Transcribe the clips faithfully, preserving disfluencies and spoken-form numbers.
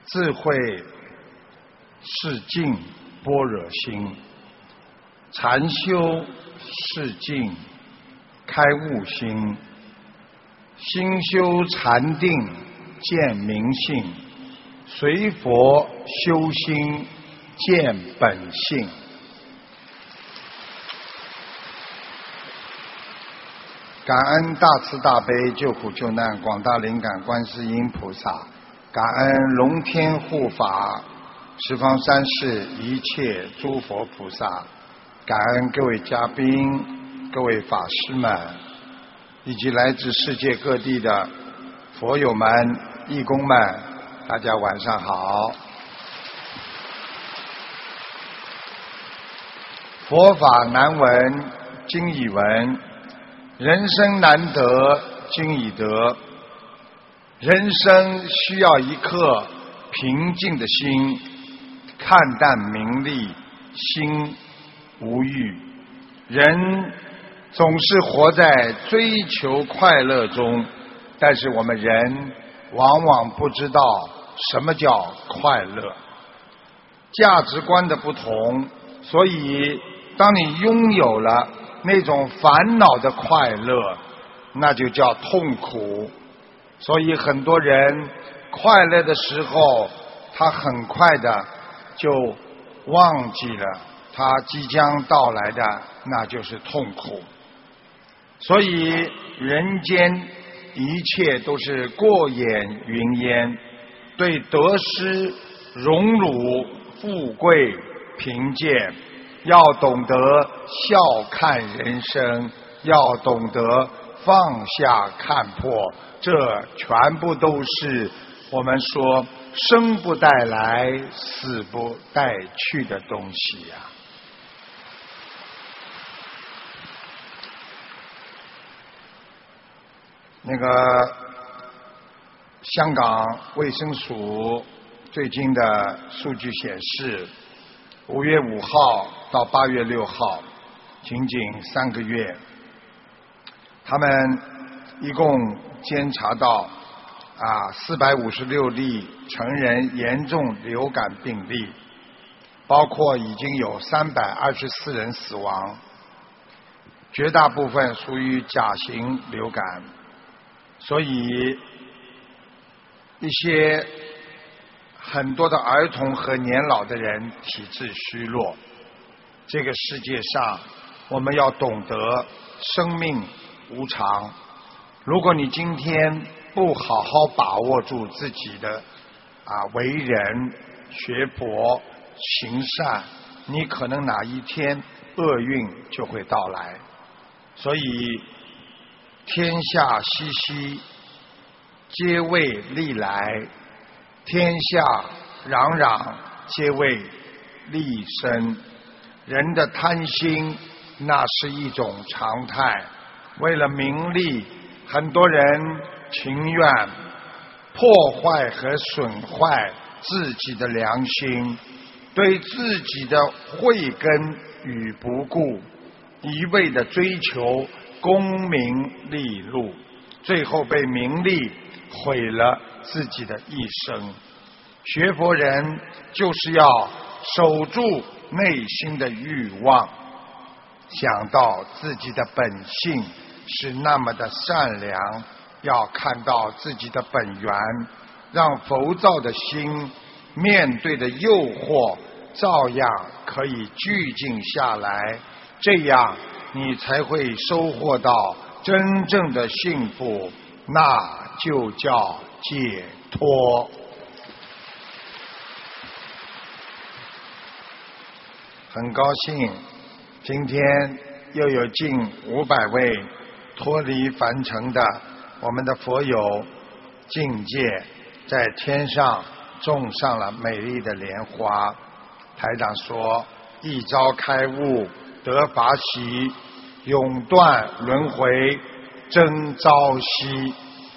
智慧是净般若心，禅修是净开悟心，心修禅定见明性，随佛修心见本性。感恩大慈大悲救苦救难广大灵感观世音菩萨，感恩龙天护法十方三世一切诸佛菩萨，感恩各位嘉宾、各位法师们，以及来自世界各地的佛友们、义工们，大家晚上好。佛法难闻经已闻，人生难得经已得。人生需要一颗平静的心，看淡名利，心无欲。人总是活在追求快乐中，但是我们人往往不知道什么叫快乐。价值观的不同，所以当你拥有了那种烦恼的快乐，那就叫痛苦。所以很多人快乐的时候，他很快的就忘记了他即将到来的那就是痛苦。所以人间一切都是过眼云烟，对得失、荣辱、富贵、贫贱，要懂得笑看人生，要懂得放下看破，这全部都是我们说生不带来死不带去的东西呀、啊。那个香港卫生署最近的数据显示，五月五号到八月六号，仅仅三个月，他们一共监察到啊四百五十六例成人严重流感病例，包括已经有三百二十四人死亡，绝大部分属于甲型流感。所以一些很多的儿童和年老的人体质虚弱。这个世界上我们要懂得生命无常，如果你今天不好好把握住自己的啊为人学佛行善，你可能哪一天厄运就会到来。所以天下熙熙，皆为利来；天下攘攘，皆为利生。人的贪心，那是一种常态。为了名利，很多人情愿破坏和损坏自己的良心，对自己的慧根与不顾，一味的追求功名利禄，最后被名利毁了自己的一生。学佛人就是要守住内心的欲望，想到自己的本性是那么的善良，要看到自己的本源，让浮躁的心面对的诱惑照样可以聚静下来，这样你才会收获到真正的幸福，那就叫解脱。很高兴今天又有近五百位脱离凡尘的我们的佛友境界，在天上种上了美丽的莲花。台长说，一朝开悟得法喜，永断轮回真朝夕。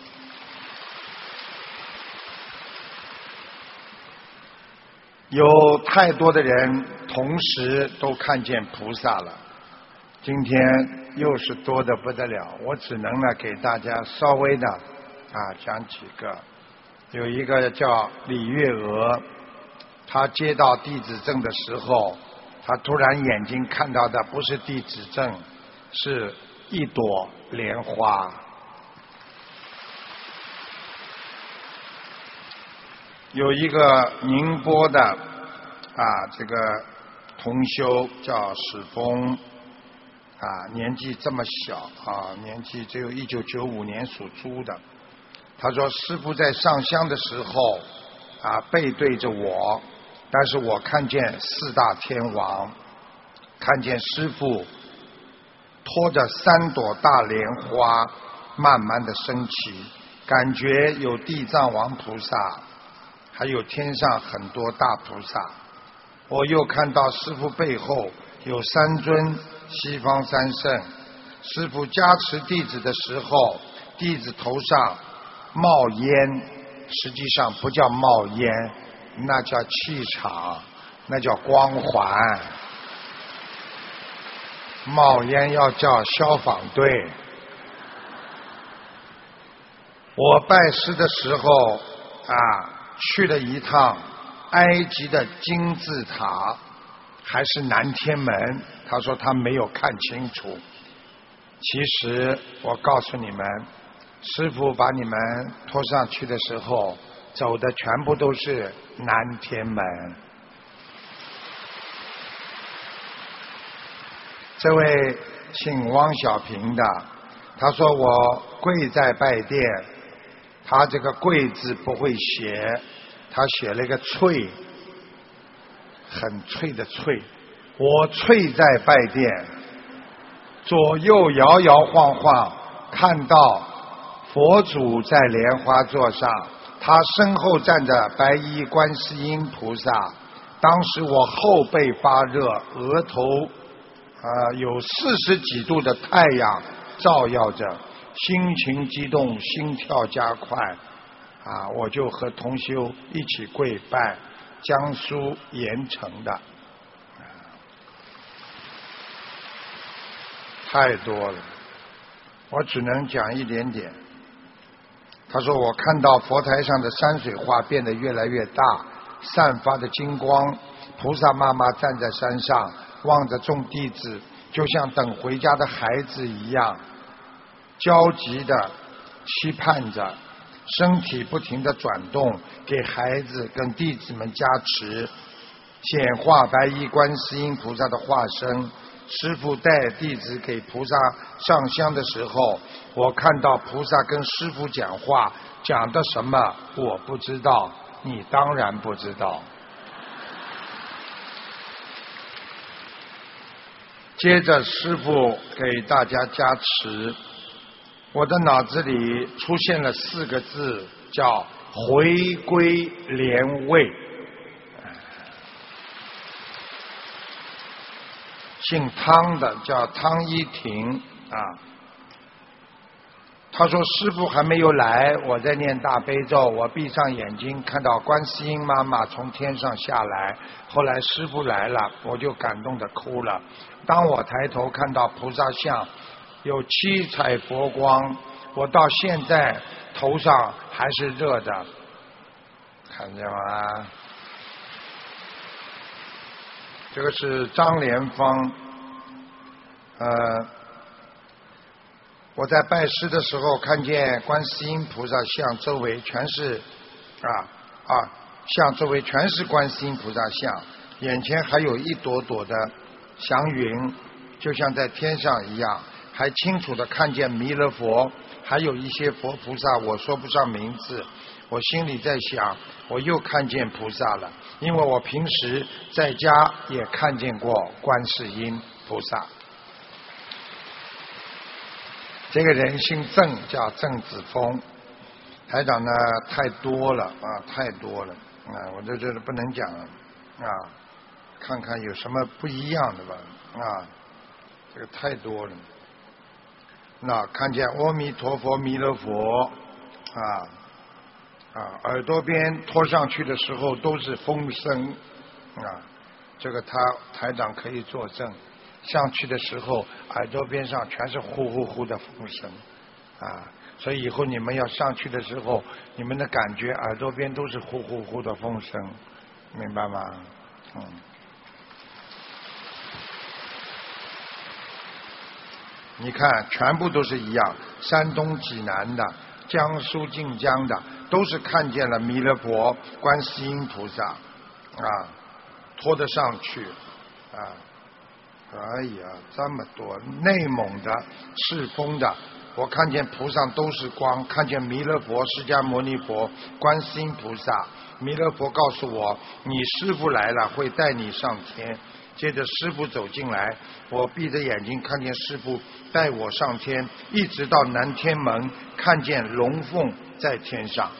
有太多的人同时都看见菩萨了，今天又是多得不得了，我只能呢给大家稍微的啊讲几个。 有一个叫李月娥，她接到地址证的时候，她突然眼睛看到的不是地址证，是一朵莲花。有一个宁波的啊，这个同修叫史峰，啊，年纪这么小啊，年纪只有一九九五年属猪的。他说师父在上香的时候啊，背对着我，但是我看见四大天王，看见师父拖着三朵大莲花慢慢的升起，感觉有地藏王菩萨，还有天上很多大菩萨。我又看到师父背后有三尊西方三圣，师父加持弟子的时候，弟子头上冒烟，实际上不叫冒烟，那叫气场，那叫光环。冒烟要叫消防队。我拜师的时候啊，去了一趟埃及的金字塔，还是南天门，他说他没有看清楚。其实我告诉你们，师父把你们拖上去的时候，走的全部都是南天门。这位姓汪小平的，他说我跪在拜殿，他这个跪字不会写，他写了一个脆，很脆的脆。我脆在拜殿，左右摇摇晃晃，看到佛祖在莲花座上，他身后站着白衣观世音菩萨。当时我后背发热，额头呃有四十几度的太阳照耀着，心情激动，心跳加快啊！我就和同修一起跪拜，江苏盐城的，太多了，我只能讲一点点。他说我看到佛台上的山水画变得越来越大，散发的金光，菩萨妈妈站在山上望着众弟子，就像等回家的孩子一样焦急的期盼着，身体不停地转动，给孩子跟弟子们加持，显化白衣观世音菩萨的化身。师父带弟子给菩萨上香的时候，我看到菩萨跟师父讲话，讲的什么我不知道，你当然不知道。接着师父给大家加持，我的脑子里出现了四个字，叫回归莲位。姓汤的叫汤一婷啊，他说师父还没有来，我在念大悲咒，我闭上眼睛看到观世音妈妈从天上下来，后来师父来了，我就感动的哭了。当我抬头看到菩萨像有七彩佛光，我到现在头上还是热的，看见吗？这个是张莲芳，呃，我在拜师的时候看见观世音菩萨像周围全是啊啊，像周围全是观世音菩萨像，眼前还有一朵朵的祥云，就像在天上一样，还清楚的看见弥勒佛，还有一些佛菩萨我说不上名字。我心里在想，我又看见菩萨了，因为我平时在家也看见过观世音菩萨。这个人姓郑，叫郑子峰。台长呢太多了啊，太多了啊，我在这里不能讲了啊，看看有什么不一样的吧啊，这个太多了。那看见阿弥陀佛、弥勒佛啊。啊，耳朵边拖上去的时候都是风声啊，这个他台长可以作证，上去的时候耳朵边上全是呼呼呼的风声啊， 所以以后你们要上去的时候，你们的感觉耳朵边都是呼呼呼的风声，明白吗？嗯。你看，全部都是一样，山东济南的、江苏晋江的，都是看见了弥勒佛、观世音菩萨，啊，拖得上去，啊，哎呀，这么多！内蒙的、赤峰的，我看见菩萨都是光，看见弥勒佛、释迦牟尼佛、观世音菩萨。弥勒佛告诉我，你师父来了，会带你上天。接着师父走进来，我闭着眼睛看见师父带我上天，一直到南天门，看见龙凤在天上。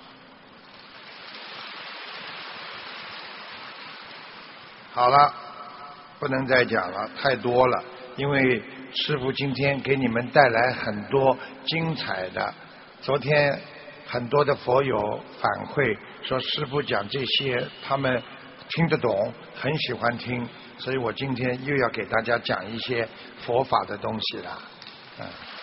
好了，不能再讲了，太多了，因为师父今天给你们带来很多精彩的。昨天很多的佛友反馈说，师父讲这些他们听得懂，很喜欢听，所以我今天又要给大家讲一些佛法的东西了。嗯，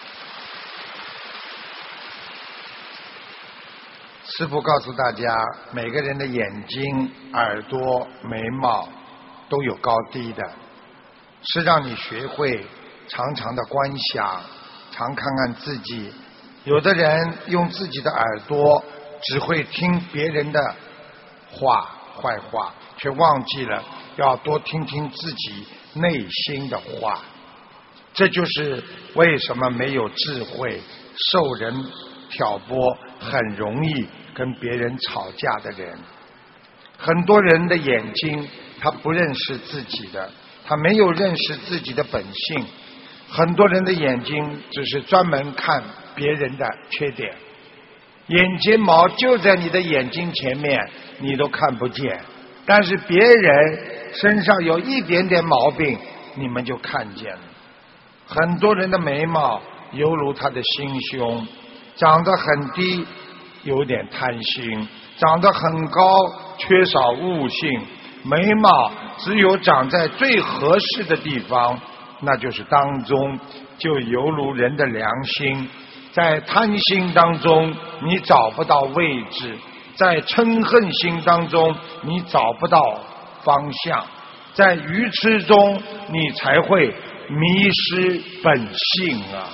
师父告诉大家，每个人的眼睛、耳朵、眉毛都有高低的，是让你学会常常的观想，常看看自己。有的人用自己的耳朵只会听别人的话坏话，却忘记了要多听听自己内心的话。这就是为什么没有智慧、受人挑拨，很容易跟别人吵架的人。很多人的眼睛他不认识自己的，他没有认识自己的本性。很多人的眼睛只是专门看别人的缺点，眼睫毛就在你的眼睛前面，你都看不见，但是别人身上有一点点毛病，你们就看见了。很多人的眉毛犹如他的心胸，长得很低，有点贪心；长得很高，缺少悟性。眉毛只有长在最合适的地方，那就是当中，就犹如人的良心。在贪心当中，你找不到位置；在嗔恨心当中，你找不到方向；在愚痴中，你才会迷失本性啊！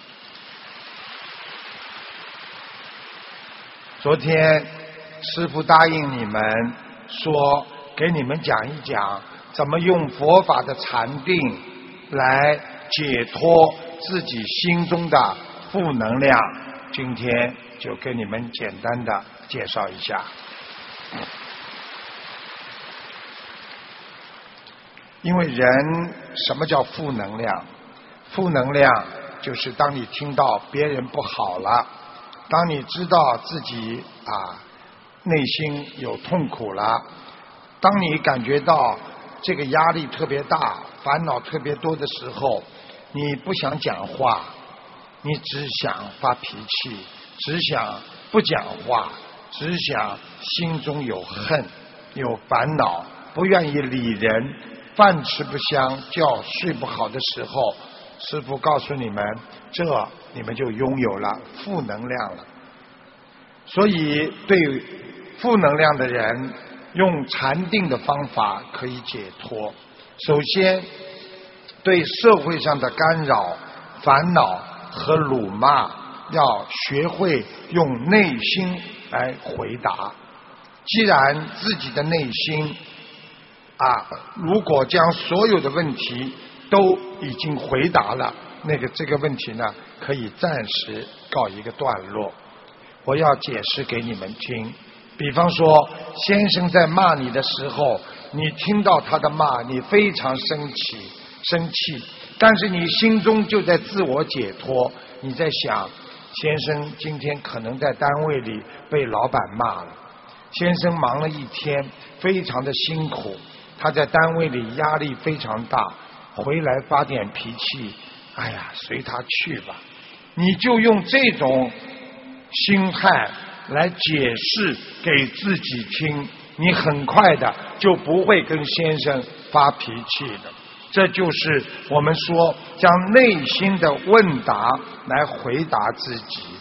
昨天师父答应你们说，给你们讲一讲怎么用佛法的禅定来解脱自己心中的负能量。今天就给你们简单的介绍一下。因为人什么叫负能量？负能量就是当你听到别人不好了，当你知道自己啊内心有痛苦了，当你感觉到这个压力特别大，烦恼特别多的时候，你不想讲话，你只想发脾气，只想不讲话，只想心中有恨有烦恼，不愿意理人，饭吃不香，觉睡不好的时候，师父告诉你们，这你们就拥有了负能量了。所以对负能量的人，用禅定的方法可以解脱。首先，对社会上的干扰、烦恼和辱骂，要学会用内心来回答。既然自己的内心啊，如果将所有的问题都已经回答了，那个这个问题呢，可以暂时告一个段落。我要解释给你们听。比方说，先生在骂你的时候，你听到他的骂，你非常生气，生气，但是你心中就在自我解脱，你在想，先生今天可能在单位里被老板骂了，先生忙了一天，非常的辛苦，他在单位里压力非常大，回来发点脾气，哎呀，随他去吧。你就用这种心态来解释给自己听，你很快的就不会跟先生发脾气的。这就是我们说将内心的问答来回答自己。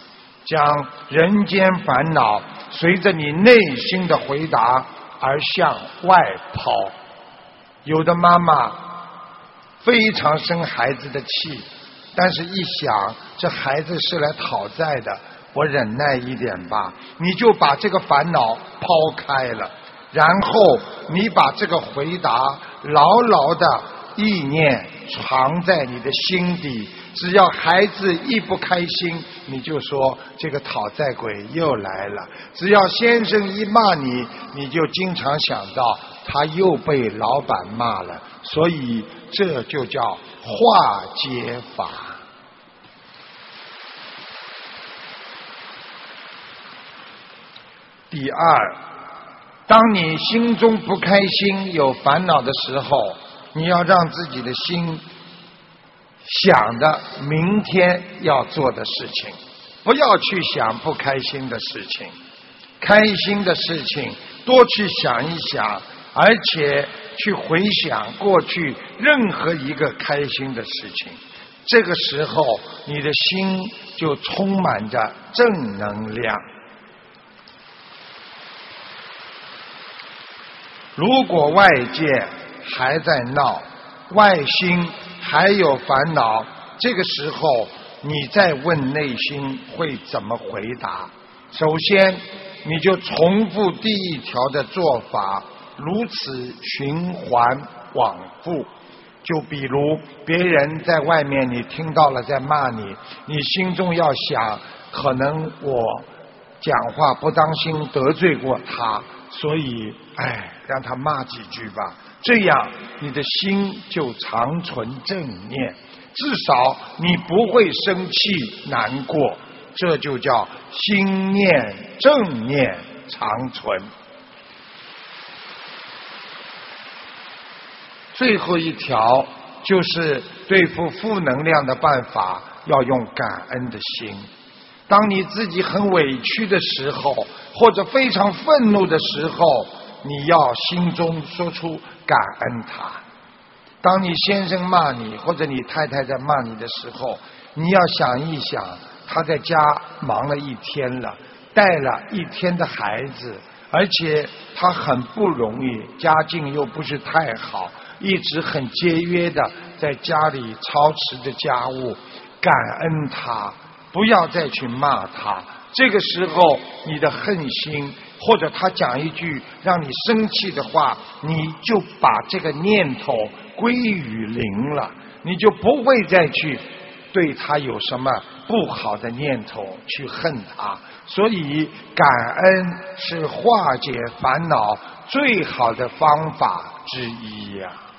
将人间烦恼随着你内心的回答而向外抛。有的妈妈非常生孩子的气，但是一想这孩子是来讨债的，我忍耐一点吧，你就把这个烦恼抛开了，然后你把这个回答牢牢的意念藏在你的心底，只要孩子一不开心，你就说这个讨债鬼又来了，只要先生一骂你，你就经常想到他又被老板骂了，所以这就叫化解法。第二，当你心中不开心有烦恼的时候，你要让自己的心想的明天要做的事情，不要去想不开心的事情，开心的事情多去想一想，而且去回想过去任何一个开心的事情，这个时候你的心就充满着正能量。如果外界还在闹，外心还有烦恼，这个时候你再问内心会怎么回答？首先你就重复第一条的做法，如此循环往复。就比如别人在外面你听到了在骂你，你心中要想，可能我讲话不当心得罪过他，所以哎，让他骂几句吧，这样你的心就常存正念，至少你不会生气难过，这就叫心念正念常存。最后一条就是对付负能量的办法，要用感恩的心。当你自己很委屈的时候，或者非常愤怒的时候，你要心中说出感恩他。当你先生骂你，或者你太太在骂你的时候，你要想一想，他在家忙了一天了，带了一天的孩子，而且他很不容易，家境又不是太好，一直很节约的在家里操持着家务，感恩他，不要再去骂他。这个时候你的恨心，或者他讲一句让你生气的话，你就把这个念头归于零了，你就不会再去对他有什么不好的念头去恨他。所以感恩是化解烦恼最好的方法之一呀、啊。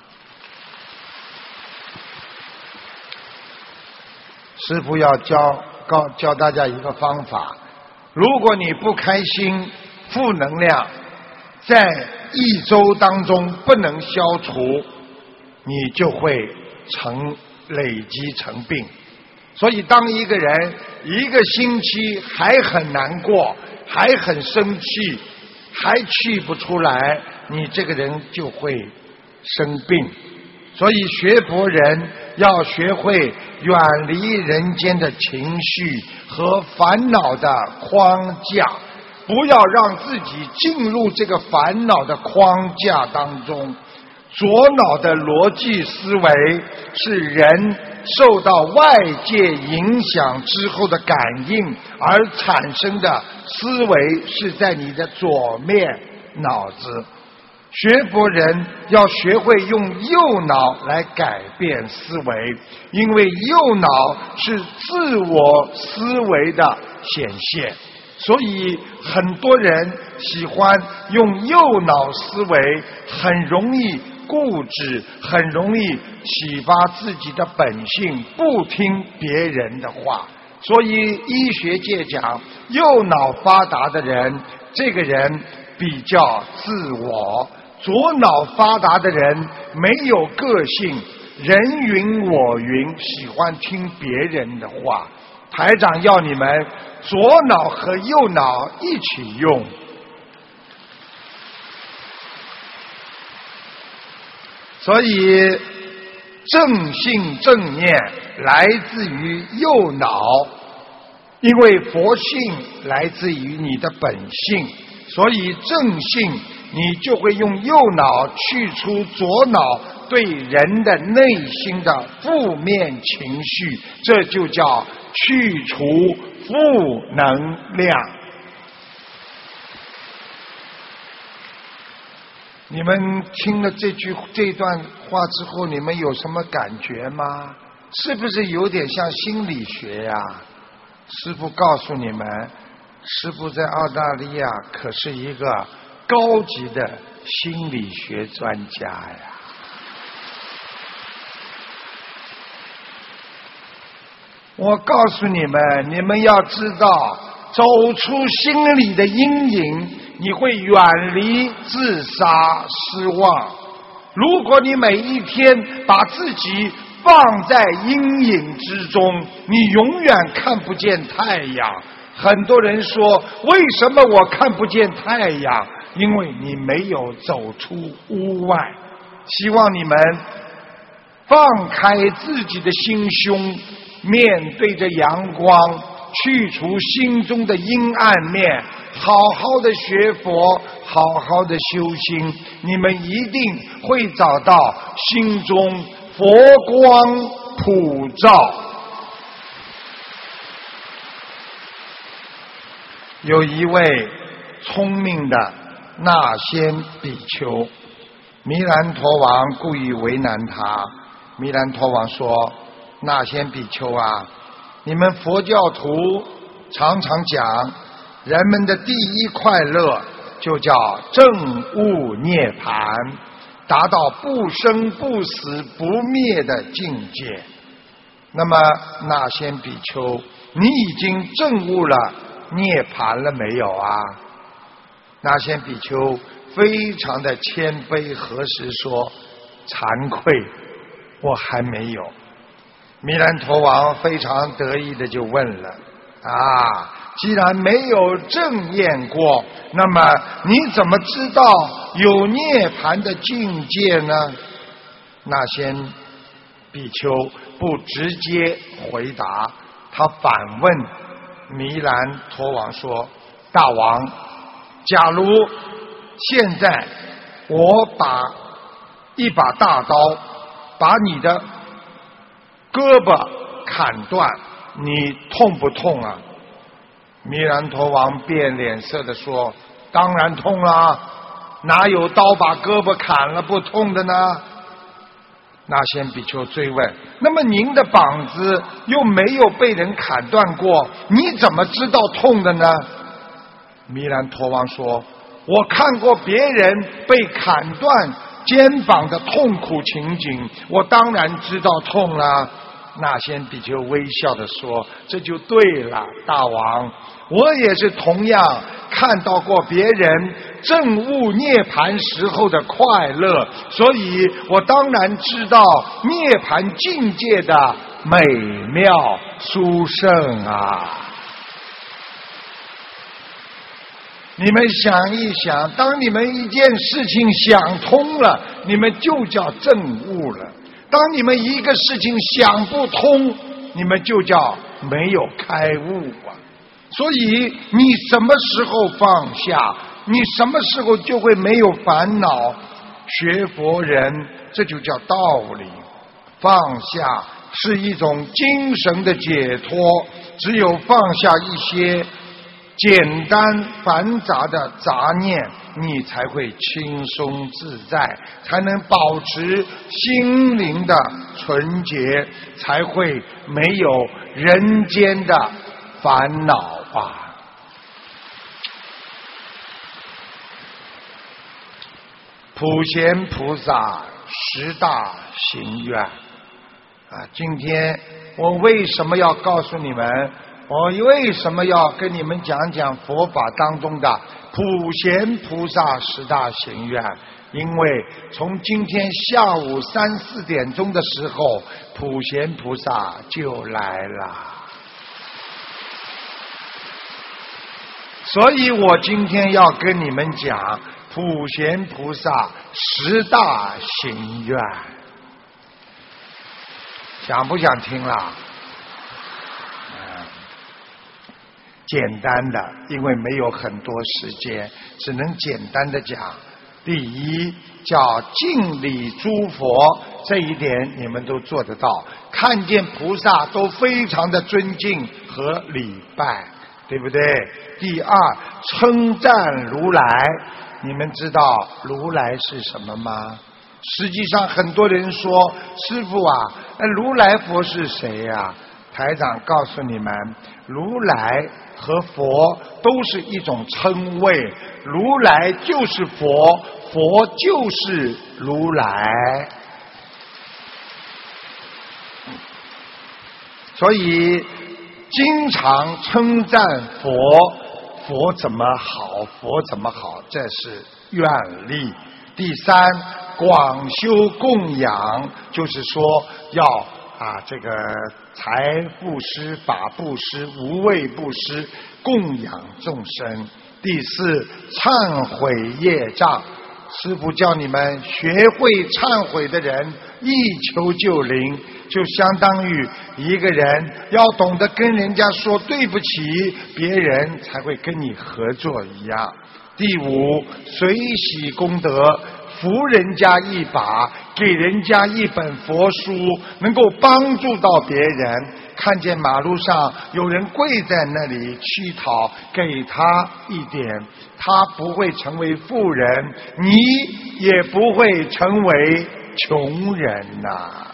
师父要教告教大家一个方法，如果你不开心，负能量在一周当中不能消除，你就会成累积成病。所以当一个人一个星期还很难过，还很生气，还去不出来，你这个人就会生病。所以学佛人要学会远离人间的情绪和烦恼的框架，不要让自己进入这个烦恼的框架当中。左脑的逻辑思维是人受到外界影响之后的感应而产生的思维，是在你的左面脑子。学佛人要学会用右脑来改变思维，因为右脑是自我思维的显现，所以很多人喜欢用右脑思维，很容易固执，很容易启发自己的本性，不听别人的话。所以医学界讲，右脑发达的人，这个人比较自我；左脑发达的人没有个性，人云我云，喜欢听别人的话。台长要你们左脑和右脑一起用。所以正信正念来自于右脑， 因为佛性来自于你的本性，所以正性你就会用右脑去除左脑对人的内心的负面情绪，这就叫去除负能量。你们听了这句这段话之后，你们有什么感觉吗？是不是有点像心理学呀？师父告诉你们，师父在澳大利亚可是一个高级的心理学专家呀。我告诉你们，你们要知道，走出心理的阴影，你会远离自杀失望。如果你每一天把自己放在阴影之中，你永远看不见太阳。很多人说，为什么我看不见太阳？因为你没有走出屋外。希望你们放开自己的心胸，面对着阳光，去除心中的阴暗面，好好的学佛，好好的修心，你们一定会找到心中佛光普照。有一位聪明的那仙比丘，弥兰陀王故意为难他。弥兰陀王说，那仙比丘啊，你们佛教徒常常讲，人们的第一快乐就叫证悟涅槃，达到不生不死不灭的境界。那么那仙比丘，你已经证悟了涅槃了没有啊？那仙比丘非常的谦卑和实说，惭愧，我还没有。弥兰陀王非常得意的就问了，啊，既然没有证验过，那么你怎么知道有涅槃的境界呢？那仙比丘不直接回答，他反问弥兰陀王说，大王，假如现在我把一把大刀把你的胳膊砍断，你痛不痛啊？弥兰陀王变脸色的说，当然痛啦，哪有刀把胳膊砍了不痛的呢？那仙比丘追问，那么您的膀子又没有被人砍断过，你怎么知道痛的呢？弥兰陀王说，我看过别人被砍断肩膀的痛苦情景，我当然知道痛了。那仙比丘微笑地说，这就对了，大王，我也是同样看到过别人证悟涅槃时候的快乐，所以我当然知道涅槃境界的美妙殊胜啊。你们想一想，当你们一件事情想通了，你们就叫证悟了。当你们一个事情想不通，你们就叫没有开悟啊。所以你什么时候放下，你什么时候就会没有烦恼。学佛人这就叫道理，放下是一种精神的解脱，只有放下一些简单繁杂的杂念，你才会轻松自在，才能保持心灵的纯洁，才会没有人间的烦恼啊。普贤菩萨十大行愿啊，今天我为什么要告诉你们，我为什么要跟你们讲讲佛法当中的普贤菩萨十大行愿？因为从今天下午三四点钟的时候，普贤菩萨就来了。所以我今天要跟你们讲普贤菩萨十大行愿，想不想听啦？ 简单的，因为没有很多时间，只能简单的讲。第一叫敬礼诸佛，这一点你们都做得到，看见菩萨都非常的尊敬和礼拜，对不对？第二称赞如来，你们知道如来是什么吗？实际上很多人说，师父啊，如来佛是谁呀？台长告诉你们，如来和佛都是一种称谓，如来就是佛，佛就是如来。所以经常称赞佛，佛怎么好，佛怎么好，这是愿力。第三，广修供养，就是说要啊这个财布施、法布施、无畏布施，供养众生。第四，忏悔业障，师父叫你们学会忏悔的人，一求就灵，就相当于一个人要懂得跟人家说对不起，别人才会跟你合作一样。第五，随喜功德，扶人家一把，给人家一本佛书，能够帮助到别人。看见马路上有人跪在那里乞讨，给他一点，他不会成为富人，你也不会成为穷人呐、啊。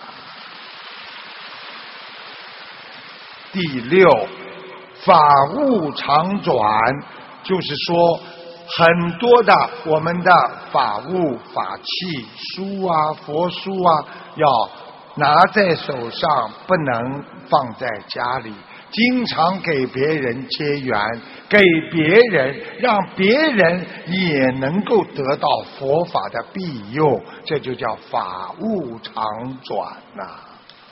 第六，法物常转，就是说很多的我们的法物法器书啊佛书啊要拿在手上，不能放在家里，经常给别人结缘，给别人，让别人也能够得到佛法的庇佑，这就叫法物常转呐、啊。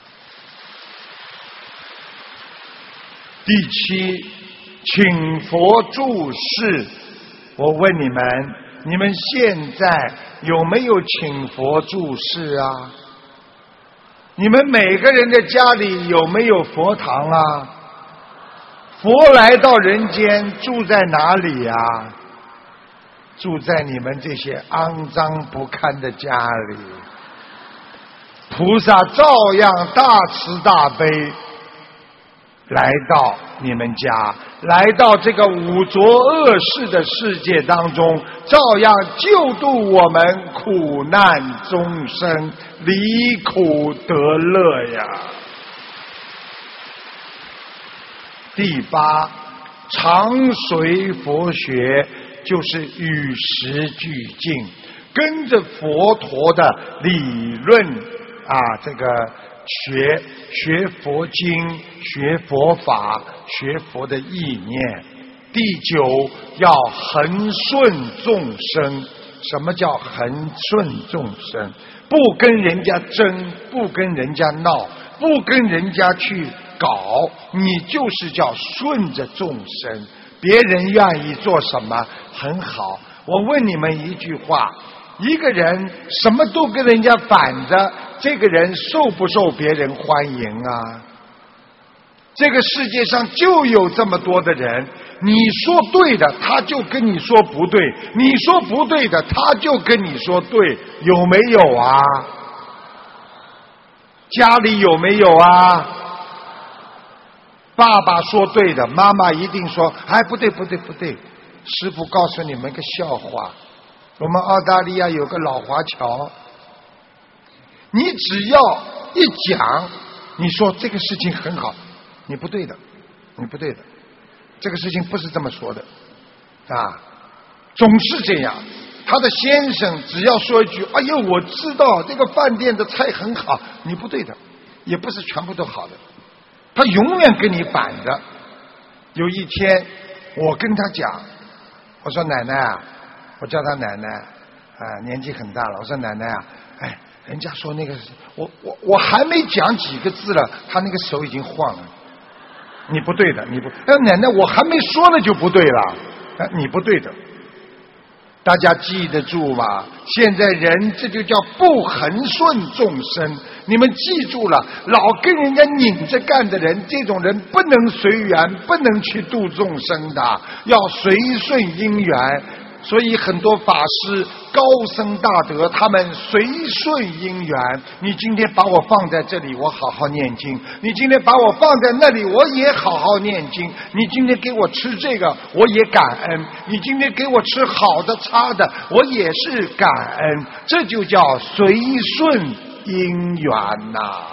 第七，请佛注释。我问你们，你们现在有没有请佛注释啊？你们每个人的家里有没有佛堂啊？佛来到人间住在哪里啊？住在你们这些肮脏不堪的家里。菩萨照样大慈大悲来到你们家，来到这个五浊恶世的世界当中，照样救度我们苦难众生，离苦得乐呀。第八，常随佛学，就是与时俱进，跟着佛陀的理论啊，这个学学佛经，学佛法，学佛的意念。第九，要恒顺众生。什么叫恒顺众生？不跟人家争，不跟人家闹，不跟人家去搞，你就是叫顺着众生。别人愿意做什么很好。我问你们一句话，一个人什么都跟人家反着，这个人受不受别人欢迎啊？这个世界上就有这么多的人，你说对的他就跟你说不对，你说不对的他就跟你说对，有没有啊？家里有没有啊？爸爸说对的，妈妈一定说哎不对不对不对。师父告诉你们个笑话，我们澳大利亚有个老华侨，你只要一讲，你说这个事情很好，你不对的，你不对的，这个事情不是这么说的啊，总是这样。他的先生只要说一句哎呦我知道这个饭店的菜很好，你不对的，也不是全部都好的，他永远跟你反着。有一天我跟他讲，我说奶奶啊，我叫他奶奶啊，年纪很大了，我说奶奶啊，哎，人家说那个我我我还没讲几个字了，他那个手已经晃了，你不对的，你不哎奶奶我还没说呢就不对了，哎你不对的。 大家记得住吧，现在人这就叫不恒顺众生。你们记住了，老跟人家拧着干的人，这种人不能随缘，不能去度众生的，要随顺因缘。所以很多法师高僧大德，他们随顺因缘。你今天把我放在这里，我好好念经；你今天把我放在那里，我也好好念经。你今天给我吃这个，我也感恩；你今天给我吃好的差的，我也是感恩。这就叫随顺因缘呐、啊。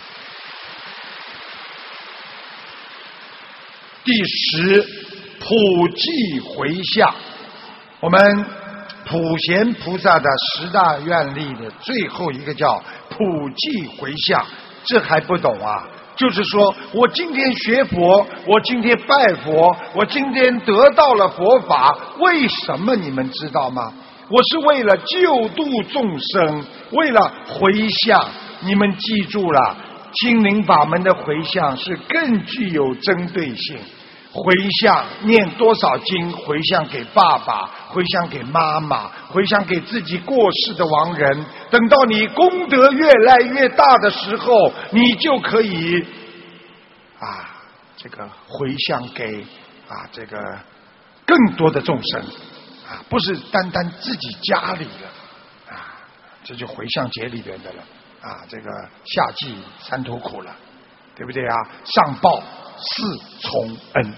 第十，普济回向。我们普贤菩萨的十大愿力的最后一个叫普济回向，这还不懂啊？就是说我今天学佛，我今天拜佛，我今天得到了佛法，为什么你们知道吗？我是为了救度众生，为了回向。你们记住了，心灵法门的回向是更具有针对性。回向念多少经，回向给爸爸，回向给妈妈，回向给自己过世的亡人。等到你功德越来越大的时候，你就可以啊，这个回向给啊这个更多的众生啊，不是单单自己家里的啊，这就回向节里边的了啊，这个下济三途苦了，对不对啊？上报四重恩。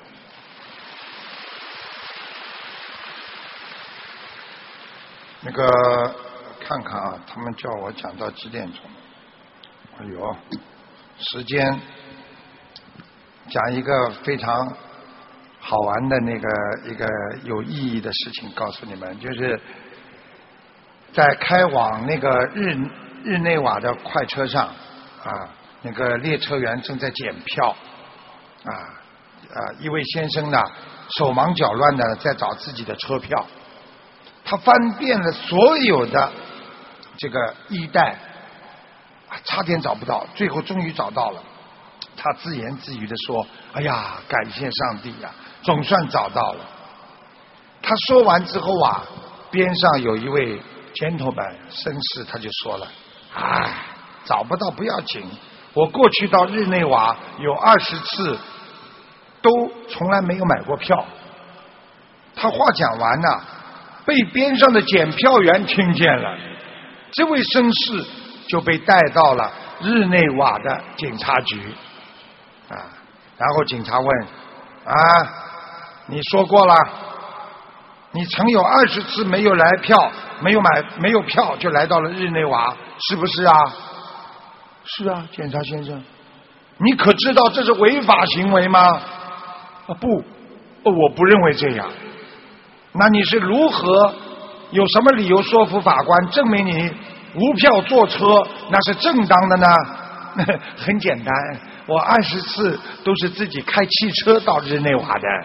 那个看看啊，他们叫我讲到几点钟？哎呦，时间讲一个非常好玩的那个一个有意义的事情，告诉你们，就是在开往那个日日内瓦的快车上啊。那个列车员正在检票，啊啊，一位先生呢手忙脚乱的在找自己的车票，他翻遍了所有的这个衣袋，啊，差点找不到，最后终于找到了。他自言自语的说：“哎呀，感谢上帝呀，总算找到了。”他说完之后啊，边上有一位 gentleman 绅士，他就说了：“哎，找不到不要紧。我过去到日内瓦有二十次，都从来没有买过票。”他话讲完呢、啊，被边上的检票员听见了，这位绅士就被带到了日内瓦的警察局啊。然后警察问：“啊，你说过了，你曾有二十次没有来票，没有买没有票就来到了日内瓦，是不是啊？”“是啊，检察先生。”“你可知道这是违法行为吗？”“啊，不，我不认为这样。”“那你是如何有什么理由说服法官证明你无票坐车那是正当的呢？”“很简单，我二十次都是自己开汽车到日内瓦的。”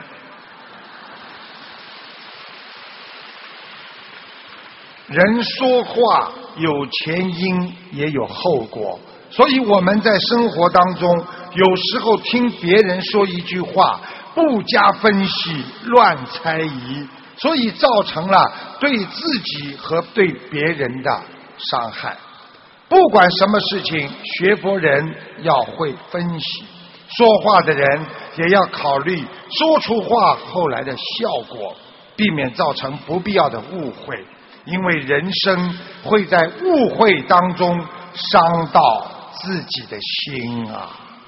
人说话有前因也有后果，所以我们在生活当中有时候听别人说一句话不加分析乱猜疑，所以造成了对自己和对别人的伤害。不管什么事情，学佛人要会分析，说话的人也要考虑说出话后来的效果，避免造成不必要的误会，因为人生会在误会当中伤到自己的心啊。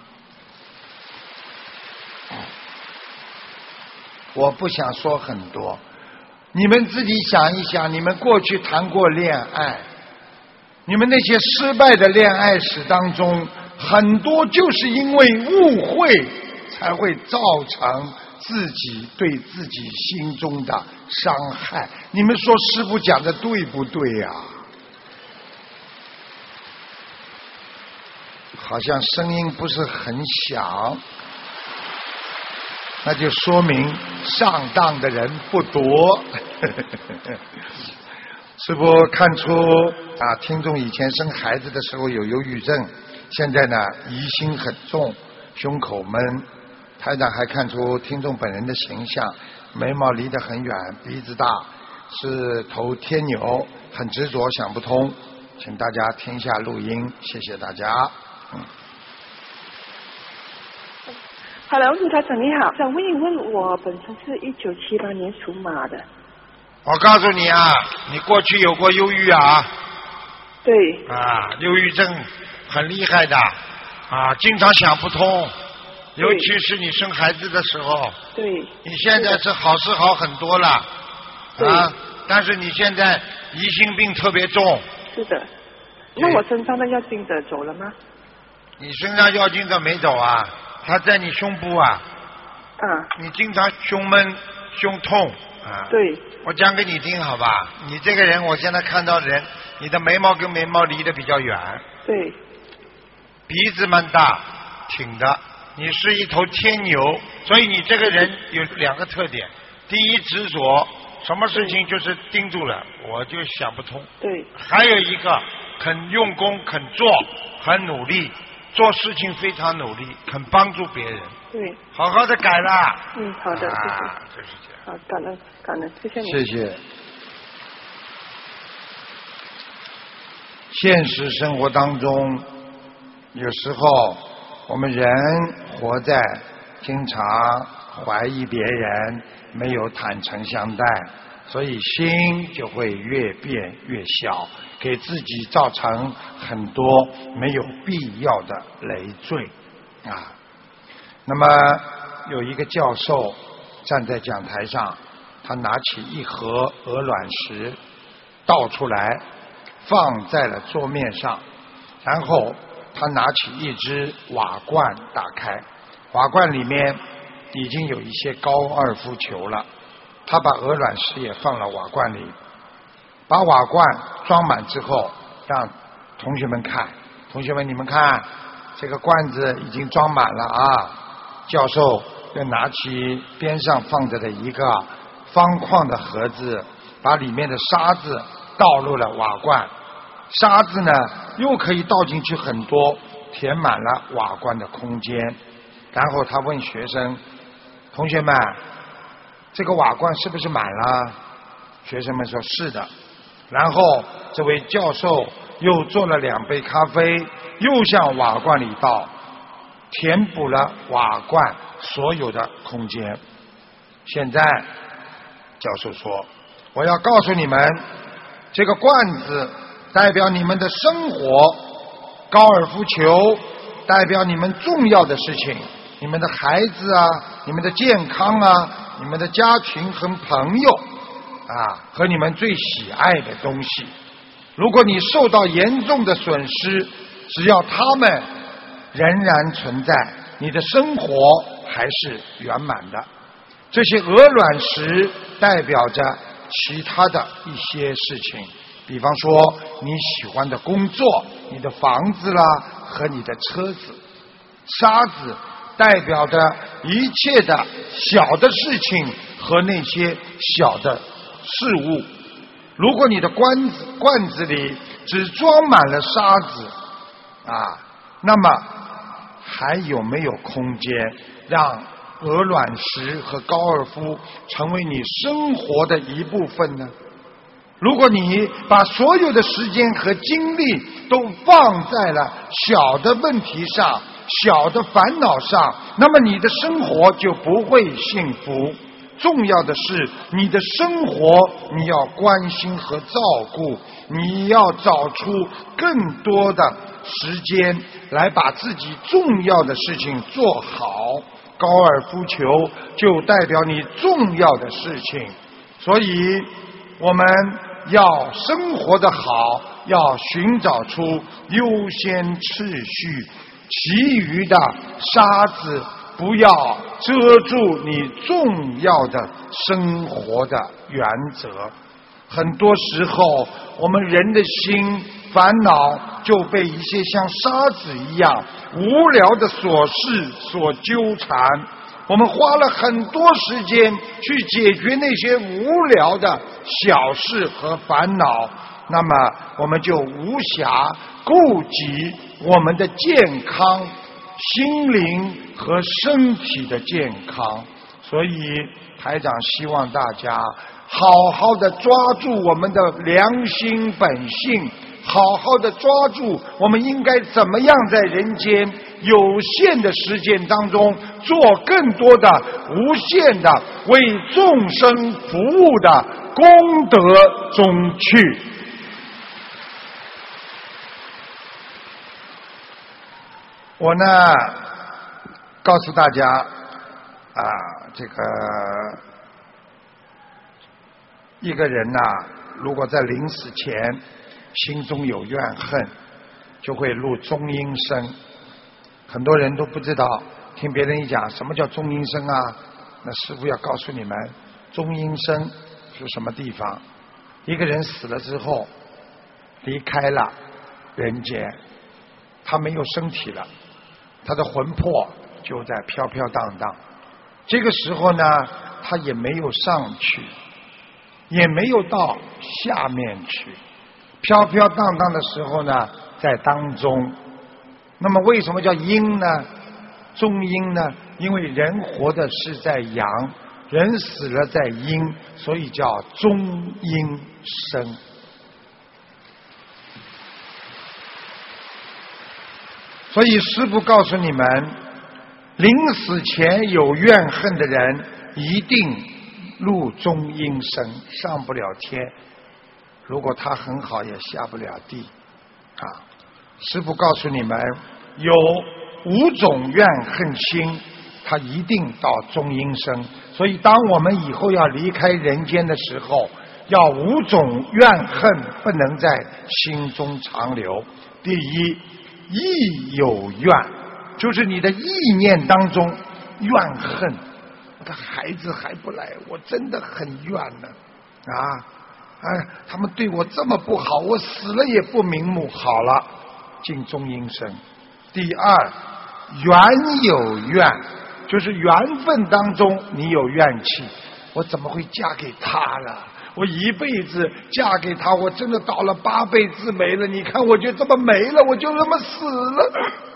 我不想说很多，你们自己想一想，你们过去谈过恋爱，你们那些失败的恋爱史当中，很多就是因为误会才会造成自己对自己心中的伤害。你们说师父讲的对不对呀、啊？好像声音不是很响，那就说明上当的人不多。师父看出啊，听众以前生孩子的时候有忧郁症，现在呢疑心很重，胸口闷。台长还看出听众本人的形象，眉毛离得很远，鼻子大， 是头天牛，很执着，想不通，请大家听一下录音，谢谢大家。嗯。 Hello， 卢台长你好，想问一问，我本身是一九七八年属马的。 我告诉你啊，你过去有过忧郁啊。 对。 啊，忧郁症很厉害的，啊，经常想不通，尤其是你生孩子的时候。 对。 你现在是好是好很多了。啊，但是你现在疑心病特别重。 是的。那我身上的要经者走了吗？ 你身上要经者没走啊？他在你胸部啊。 啊。 你经常胸闷、胸痛啊。 对。 我讲给你听好吧？你这个人，我现在看到人，你的眉毛跟眉毛离得比较远。 对。 鼻子蛮大，挺的。你是一头天牛，所以你这个人有两个特点：第一，执着，什么事情就是盯住了，我就想不通。 对。 还有一个，肯用功，肯做，很努力，做事情非常努力，肯帮助别人。 对。 好好的改啦。 嗯，好的，谢谢。 啊，就是这样。 好，感恩感恩，谢谢你。 谢谢。现实生活当中，有时候我们人活在经常怀疑别人，没有坦诚相待，所以心就会越变越小，给自己造成很多没有必要的累赘啊。那么有一个教授站在讲台上，他拿起一盒鹅卵石倒出来放在了桌面上，然后他拿起一只瓦罐打开，瓦罐里面已经有一些高尔夫球了，他把鹅卵石也放了瓦罐里，把瓦罐装满之后让同学们看，同学们你们看这个罐子已经装满了啊。教授又拿起边上放着的一个方框的盒子，把里面的沙子倒入了瓦罐，沙子呢又可以倒进去很多，填满了瓦罐的空间。然后他问学生，同学们，这个瓦罐是不是满了？学生们说是的。然后这位教授又做了两杯咖啡，又向瓦罐里倒，填补了瓦罐所有的空间。现在教授说，我要告诉你们，这个罐子代表你们的生活，高尔夫球代表你们重要的事情，你们的孩子啊，你们的健康啊，你们的家庭和朋友啊，和你们最喜爱的东西。如果你受到严重的损失，只要他们仍然存在，你的生活还是圆满的。这些鹅卵石代表着其他的一些事情，比方说你喜欢的工作，你的房子啦和你的车子。沙子代表着一切的小的事情和那些小的事物。如果你的罐子罐子里只装满了沙子啊，那么还有没有空间让鹅卵石和高尔夫成为你生活的一部分呢？如果你把所有的时间和精力都放在了小的问题上，小的烦恼上，那么你的生活就不会幸福。重要的是你的生活你要关心和照顾，你要找出更多的时间来把自己重要的事情做好。高尔夫球就代表你重要的事情，所以我们要生活得好，要寻找出优先次序，其余的沙子不要遮住你重要的生活的原则。很多时候我们人的心烦恼就被一些像沙子一样无聊的琐事所纠缠，我们花了很多时间去解决那些无聊的小事和烦恼，那么我们就无暇顾及我们的健康，心灵和身体的健康。所以台长希望大家好好的抓住我们的良心本性，好好的抓住我们应该怎么样在人间有限的时间当中做更多的无限的为众生服务的功德中去。我呢告诉大家啊，这个一个人呐、啊，如果在临死前心中有怨恨，就会入中阴身。很多人都不知道，听别人一讲什么叫中阴身啊，那师父要告诉你们，中阴身是什么地方。一个人死了之后离开了人间，他没有身体了，他的魂魄就在飘飘荡荡。这个时候呢，他也没有上去，也没有到下面去，飘飘荡荡的时候呢，在当中。那么为什么叫阴呢？中阴呢？因为人活的是在阳，人死了在阴，所以叫中阴身。所以师父告诉你们，临死前有怨恨的人一定入中阴身，上不了天。如果他很好也下不了地啊。师父告诉你们，有五种怨恨心，他一定到中阴身。所以当我们以后要离开人间的时候，要五种怨恨不能在心中长留。第一，意有怨，就是你的意念当中怨恨，我的孩子还不来，我真的很怨呢啊！哎，他们对我这么不好，我死了也不瞑目。好了，进中阴身。第二，缘有怨，就是缘分当中你有怨气，我怎么会嫁给他了？我一辈子嫁给他，我真的倒了八辈子霉了，你看我就这么没了，我就这么死了。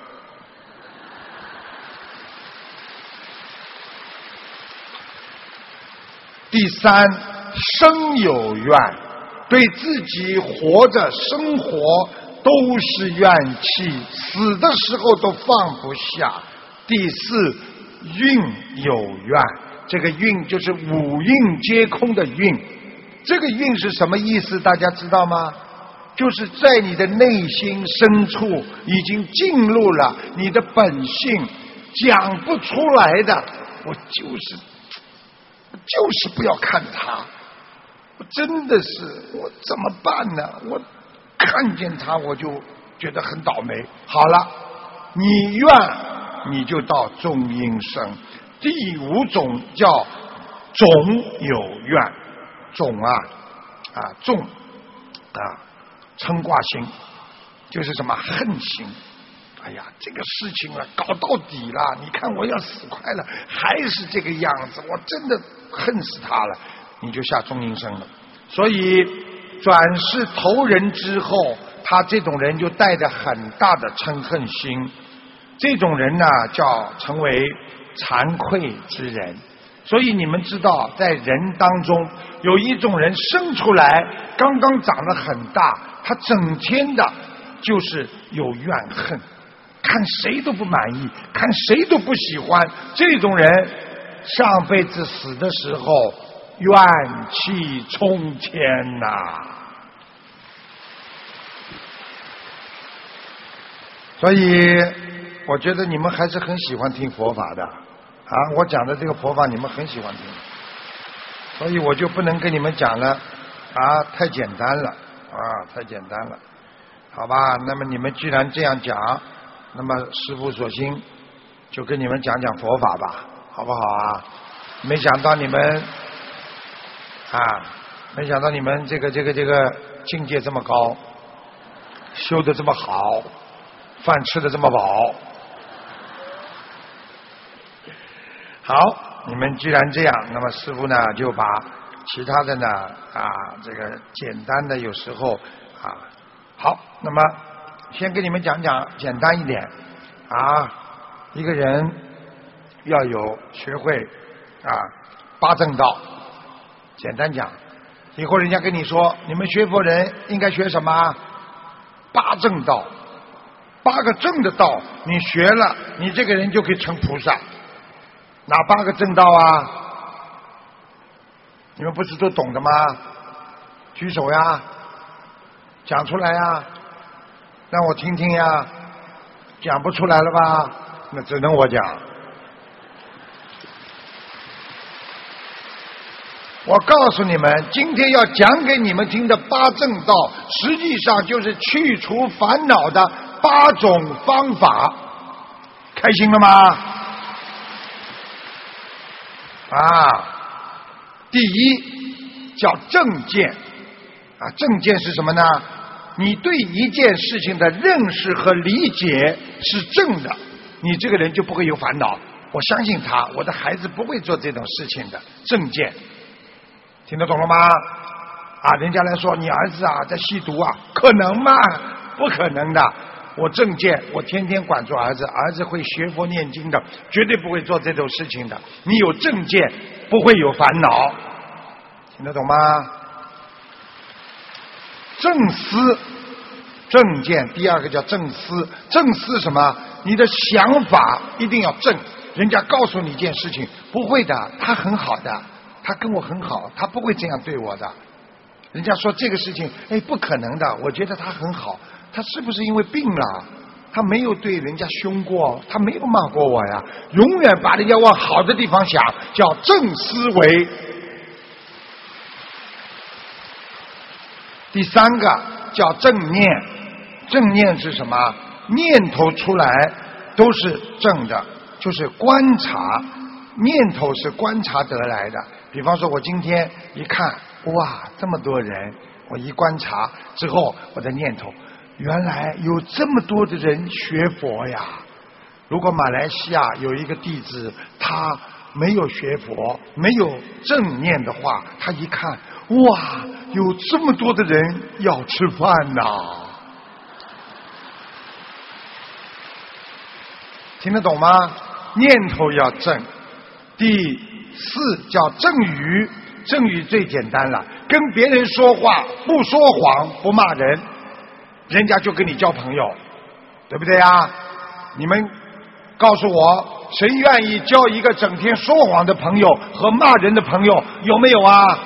第三，生有怨，对自己活着生活都是怨气，死的时候都放不下。第四，运有怨，这个运就是五蕴皆空的运。这个运是什么意思？大家知道吗？就是在你的内心深处已经进入了你的本性，讲不出来的。我就是就是不要看他，我真的是，我怎么办呢？我看见他我就觉得很倒霉。好了，你怨你就到中阴身。第五种叫种有怨，种啊啊种啊嗔卦心，就是什么恨心。哎呀，这个事情了搞到底了，你看我要死快了，还是这个样子，我真的恨死他了，你就下中阴身了。所以转世投人之后，他这种人就带着很大的嗔恨心，这种人呢叫成为惭愧之人。所以你们知道，在人当中有一种人生出来刚刚长得很大，他整天的就是有怨恨，看谁都不满意，看谁都不喜欢。这种人上辈子死的时候怨气冲天呐、所以我觉得你们还是很喜欢听佛法的啊！我讲的这个佛法你们很喜欢听，所以我就不能跟你们讲了啊，太简单了啊，太简单了，好吧？那么你们既然这样讲，那么师父索性就跟你们讲讲佛法吧，好不好啊？没想到你们啊，没想到你们这个这个这个境界这么高，修得这么好，饭吃得这么饱。好，你们既然这样，那么师父呢就把其他的呢啊这个简单的有时候啊好，那么先跟你们讲讲简单一点啊，一个人要有学会啊八正道简单讲，以后人家跟你说，你们学佛人应该学什么？八正道，八个正的道，你学了，你这个人就可以成菩萨。哪八个正道啊？你们不是都懂的吗？举手呀，讲出来呀，让我听听呀。讲不出来了吧？那只能我讲。我告诉你们，今天要讲给你们听的八正道，实际上就是去除烦恼的八种方法。开心了吗？啊，第一叫正见啊，正见是什么呢？你对一件事情的认识和理解是正的，你这个人就不会有烦恼。我相信他，我的孩子不会做这种事情的。正见，听得懂了吗？啊，人家来说你儿子啊在吸毒啊，可能吗？不可能的。我正见，我天天管住儿子，儿子会学佛念经的，绝对不会做这种事情的。你有正见，不会有烦恼，听得懂吗？正思，正见，第二个叫正思。正思什么？你的想法一定要正。人家告诉你一件事情，不会的，他很好的，他跟我很好，他不会这样对我的。人家说这个事情，哎，不可能的，我觉得他很好，他是不是因为病了？他没有对人家凶过，他没有骂过我呀。永远把人家往好的地方想，叫正思维。第三个叫正念，正念是什么？念头出来都是正的，就是观察，念头是观察得来的。比方说我今天一看，哇，这么多人，我一观察之后，我的念头，原来有这么多的人学佛呀。如果马来西亚有一个弟子，他没有学佛，没有正念的话，他一看，哇，有这么多的人要吃饭呐。听得懂吗？念头要正。第四叫正语，正语最简单了，跟别人说话不说谎，不骂人，人家就跟你交朋友，对不对啊？你们告诉我，谁愿意交一个整天说谎的朋友和骂人的朋友？有没有啊？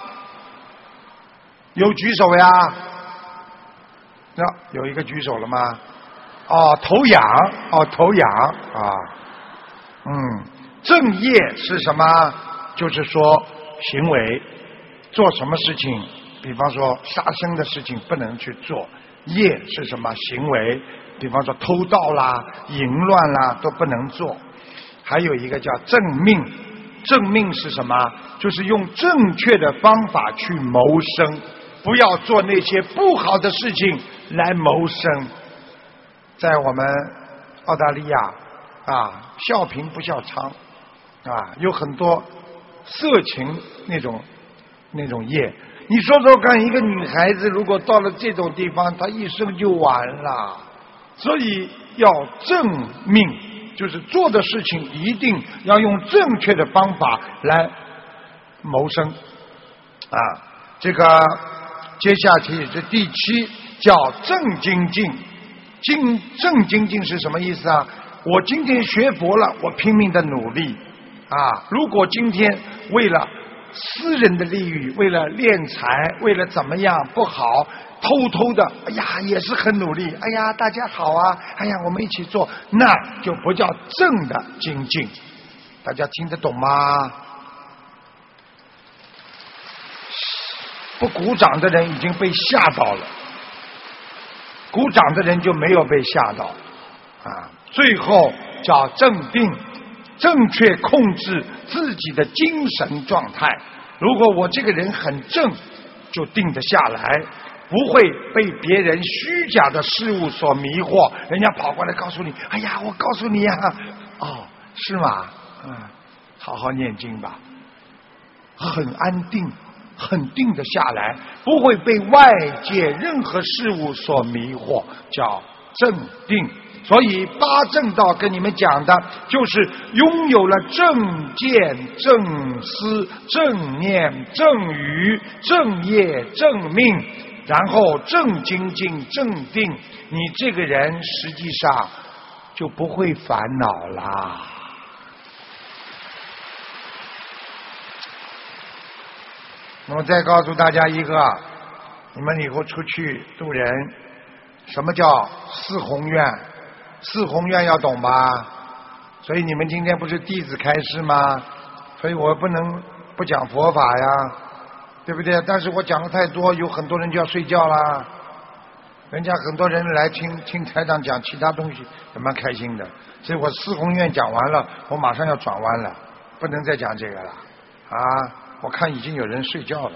有举手呀？那、啊、有一个举手了吗？哦，头仰，哦，头仰啊，嗯，正业是什么？就是说行为，做什么事情，比方说杀生的事情不能去做。业是什么？行为，比方说偷盗啦、淫乱啦都不能做。还有一个叫正命，正命是什么？就是用正确的方法去谋生，不要做那些不好的事情来谋生。在我们澳大利亚啊，笑贫不笑娼啊，有很多色情那种那种业。你说说看，一个女孩子如果到了这种地方，她一生就完了。所以要正命，就是做的事情一定要用正确的方法来谋生啊。这个接下去是第七，叫正精进。正正精进是什么意思啊？我今天学佛了，我拼命的努力啊。如果今天为了私人的利益，为了敛财，为了怎么样不好，偷偷的，哎呀，也是很努力。哎呀，大家好啊，哎呀，我们一起做，那就不叫正的精进。大家听得懂吗？不鼓掌的人已经被吓到了，鼓掌的人就没有被吓到啊。最后叫正定，正确控制自己的精神状态。如果我这个人很正，就定得下来，不会被别人虚假的事物所迷惑。人家跑过来告诉你，哎呀，我告诉你呀、啊，哦，是吗？嗯，好好念经吧，很安定，很定得下来，不会被外界任何事物所迷惑，叫正定。 所以八正道跟你们讲的就是拥有了正见、正思、正念、正语、正业、正命，然后正精进、正定，你这个人实际上就不会烦恼啦。那么再告诉大家一个，你们以后出去度人，什么叫四宏愿？四宏愿要懂吧？所以你们今天不是弟子开示吗？所以我不能不讲佛法呀，对不对？但是我讲的太多，有很多人就要睡觉啦。人家很多人来听听台长讲其他东西，也蛮开心的。所以我四宏愿讲完了，我马上要转弯了，不能再讲这个了啊！我看已经有人睡觉了。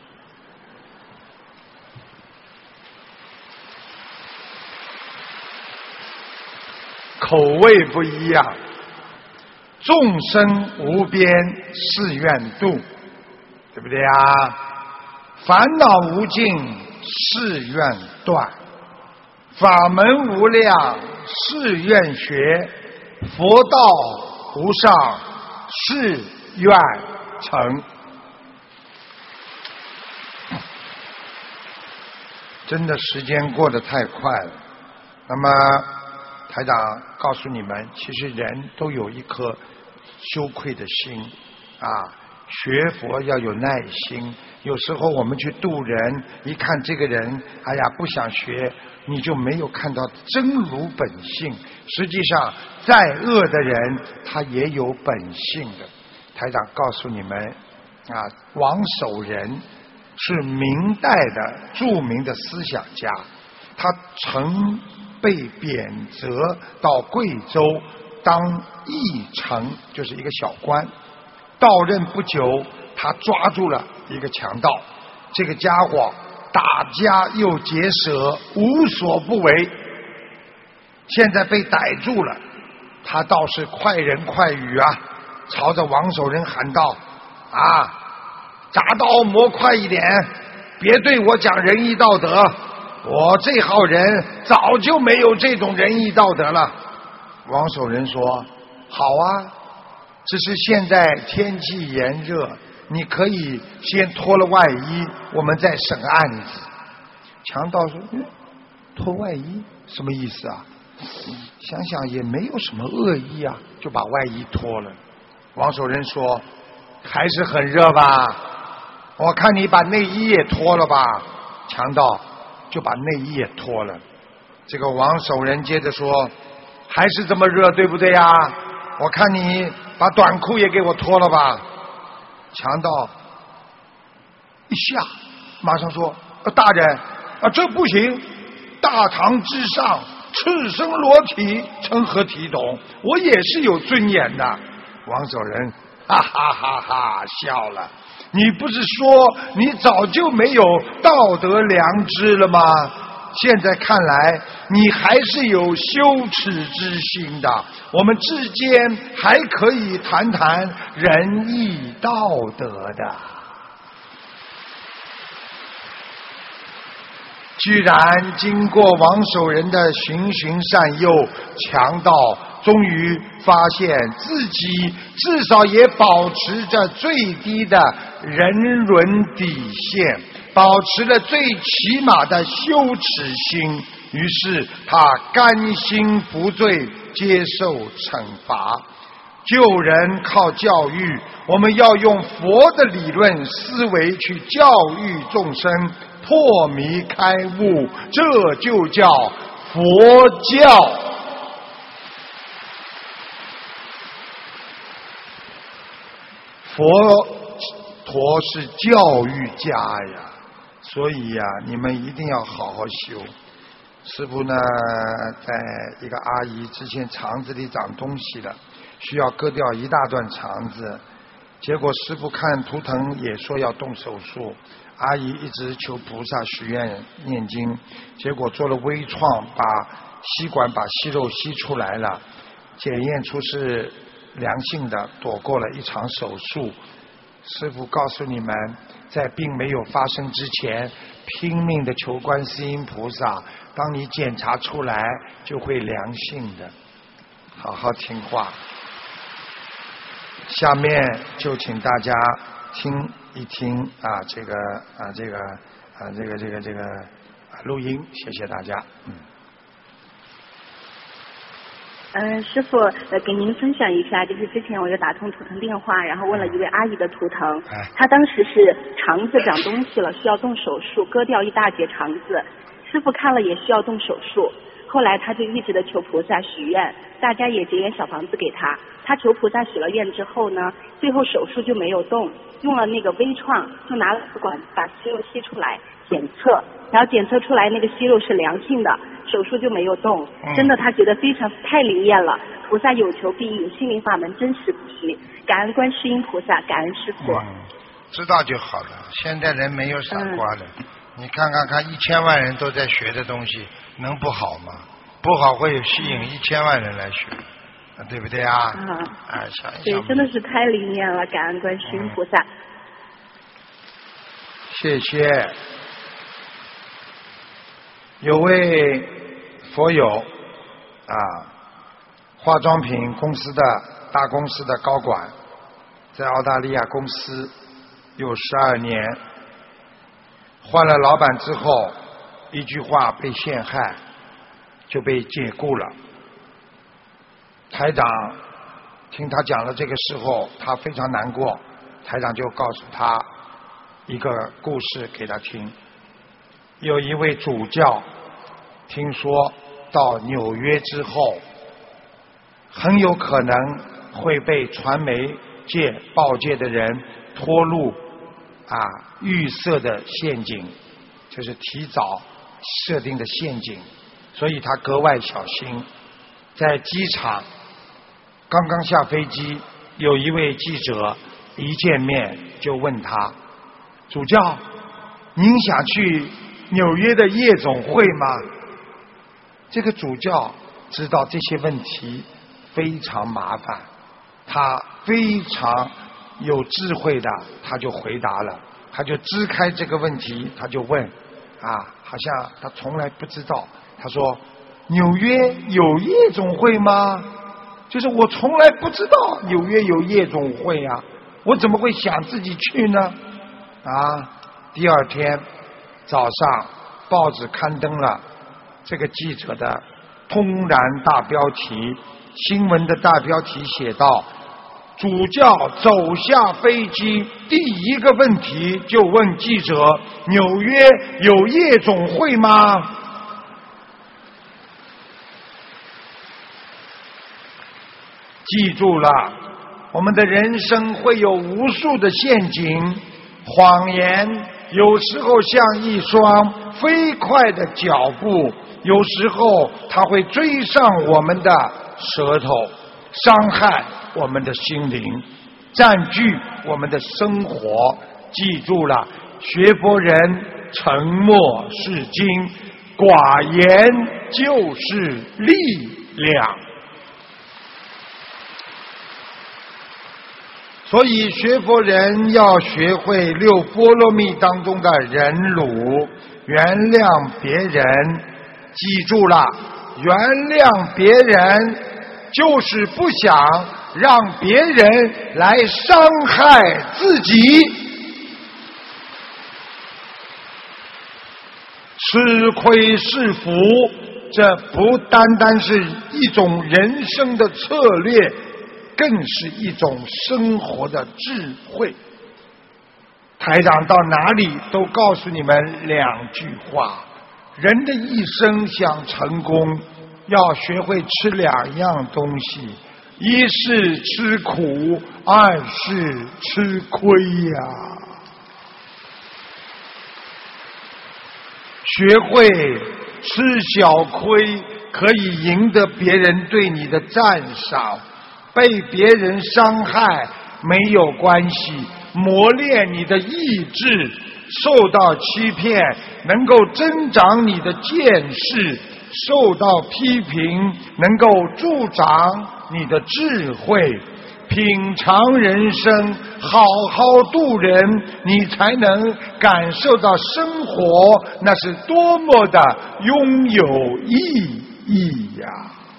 口味不一样，众生无边誓愿度，对不对啊？烦恼无尽誓愿断，法门无量誓愿学，佛道无上誓愿成。真的时间过得太快了。那么台长告诉你们，其实人都有一颗羞愧的心啊，学佛要有耐心。有时候我们去度人，一看这个人，哎呀不想学，你就没有看到真如本性。实际上再恶的人他也有本性的。台长告诉你们啊，王守仁是明代的著名的思想家，他曾被贬谪到贵州当驿丞，就是一个小官。到任不久，他抓住了一个强盗，这个家伙打家又劫舍，无所不为。现在被逮住了，他倒是快人快语啊，朝着王守仁喊道：啊，铡刀磨快一点，别对我讲仁义道德，我这号人早就没有这种仁义道德了。王守仁说：好啊，只是现在天气炎热，你可以先脱了外衣，我们再审案子。强盗说：嗯，脱外衣什么意思啊？想想也没有什么恶意啊，就把外衣脱了。王守仁说：还是很热吧，我看你把内衣也脱了吧。强盗就把内衣也脱了。这个王守仁接着说：还是这么热，对不对呀？我看你把短裤也给我脱了吧。强盗一下马上说：呃、大人啊，这不行，大堂之上赤身裸体，成何体统？我也是有尊严的。王守仁哈哈哈哈笑了。你不是说你早就没有道德良知了吗？现在看来你还是有羞耻之心的。我们之间还可以谈谈仁义道德的。居然经过王守仁的循循善诱，强盗终于发现自己至少也保持着最低的人伦底线，保持了最起码的羞耻心，于是他甘心服罪，接受惩罚。救人靠教育，我们要用佛的理论思维去教育众生，破迷开悟，这就叫佛教。佛陀是教育家呀，所以呀，你们一定要好好修。师父呢，在一个阿姨之前肠子里长东西了，需要割掉一大段肠子，结果师父看图腾也说要动手术，阿姨一直求菩萨许愿念经，结果做了微创，把吸管把息肉吸出来了，检验出是良性的，躲过了一场手术。师父告诉你们，在病没有发生之前， 拼命的求观世音菩萨，当你检查出来就会良性的。好好听话。下面就请大家听一听啊，这个啊，这个啊，这个这个这个录音，谢谢大家。嗯。 嗯，师傅，呃，给您分享一下，就是之前我就打通图腾电话，然后问了一位阿姨的图腾，她当时是肠子长东西了，需要动手术，割掉一大截肠子，师傅看了也需要动手术，后来她就一直的求菩萨许愿，大家也结缘小房子给她，她求菩萨许了愿之后呢，最后手术就没有动，用了那个微创，就拿了个管子把息肉吸出来检测，然后检测出来那个息肉是良性的。手术就没有动，真的他觉得非常太灵验了，菩萨有求必应，心灵法门真实不虚，感恩观世音菩萨，感恩师父。 嗯，知道就好了，现在人没有傻瓜的，嗯、你看看看，一千万人都在学的东西，能不好吗？不好会吸引一千万人来学，嗯、对不对啊？ 啊， 哎，想一想。 对，真的是太灵验了，感恩观世音菩萨。嗯、 谢谢。有位佛友啊，化妆品公司的大公司的高管，在澳大利亚公司有十二年，换了老板之后，一句话被陷害，就被解雇了。台长听他讲了这个时候，他非常难过，台长就告诉他一个故事给他听。有一位主教听说到纽约之后，很有可能会被传媒界报界的人拖入啊预设的陷阱，就是提早设定的陷阱，所以他格外小心。在机场刚刚下飞机，有一位记者一见面就问他：主教，您想去纽约的夜总会吗？这个主教知道这些问题非常麻烦，他非常有智慧的，他就回答了，他就支开这个问题，他就问啊，好像他从来不知道。他说：纽约有夜总会吗？就是我从来不知道纽约有夜总会啊，我怎么会想自己去呢？啊，第二天早上报纸刊登了这个记者的通然大标题，新闻的大标题写道：主教走下飞机，第一个问题就问记者：纽约有夜总会吗？记住了，我们的人生会有无数的陷阱，谎言有时候像一双飞快的脚步，有时候它会追上我们的舌头，伤害我们的心灵，占据我们的生活。记住了，学佛人沉默是金，寡言就是力量。所以学佛人要学会六波罗蜜当中的忍辱，原谅别人。记住了，原谅别人就是不想让别人来伤害自己。吃亏是福，这不单单是一种人生的策略，更是一种生活的智慧。台长到哪里都告诉你们两句话：人的一生想成功，要学会吃两样东西，一是吃苦，二是吃亏呀。学会吃小亏，可以赢得别人对你的赞赏。被别人伤害没有关系，磨练你的意志，受到欺骗能够增长你的见识，受到批评能够助长你的智慧。 品尝人生，好好度人，你才能感受到生活那是多么的拥有意义呀！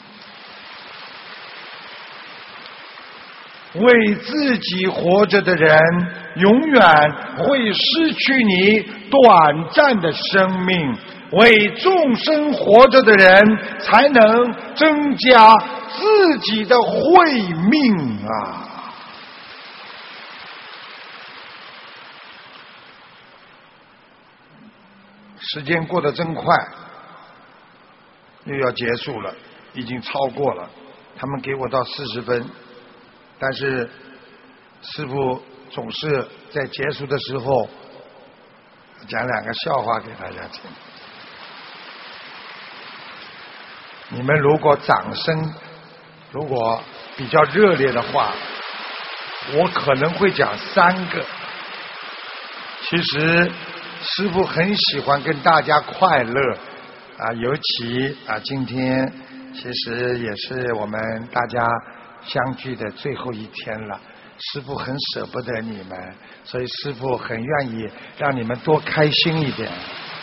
为自己活着的人，永远会失去你短暂的生命。为众生活着的人，才能增加自己的慧命啊！时间过得真快，又要结束了，已经超过了。他们给我到四十分，但是师父总是在结束的时候讲两个笑话给大家听。你们如果掌声如果比较热烈的话，我可能会讲三个。其实师父很喜欢跟大家快乐啊，尤其啊今天其实也是我们大家相聚的最后一天了，师父很舍不得你们，所以师父很愿意让你们多开心一点。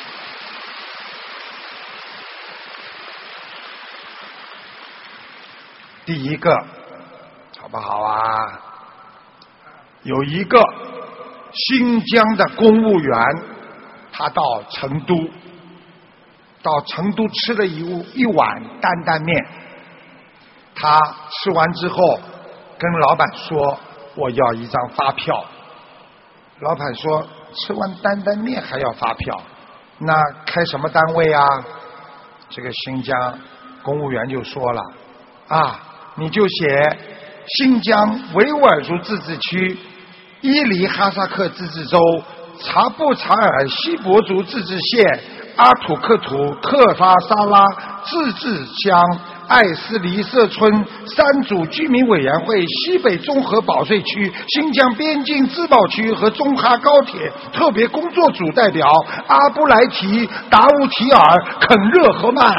第一个好不好啊？有一个新疆的公务员，他到成都，到成都吃了一一碗担担面。他吃完之后跟老板说，我要一张发票。老板说，吃完担担面还要发票，那开什么单位啊？这个新疆公务员就说了，啊你就写新疆维吾尔族自治区、伊犁哈萨克自治州、察布查尔锡伯族自治县、阿土克土克拉沙拉自治乡、艾斯黎社村三组居民委员会西北综合保税区、新疆边境自贸区和中哈高铁特别工作组代表阿布莱提达乌提尔肯热合曼。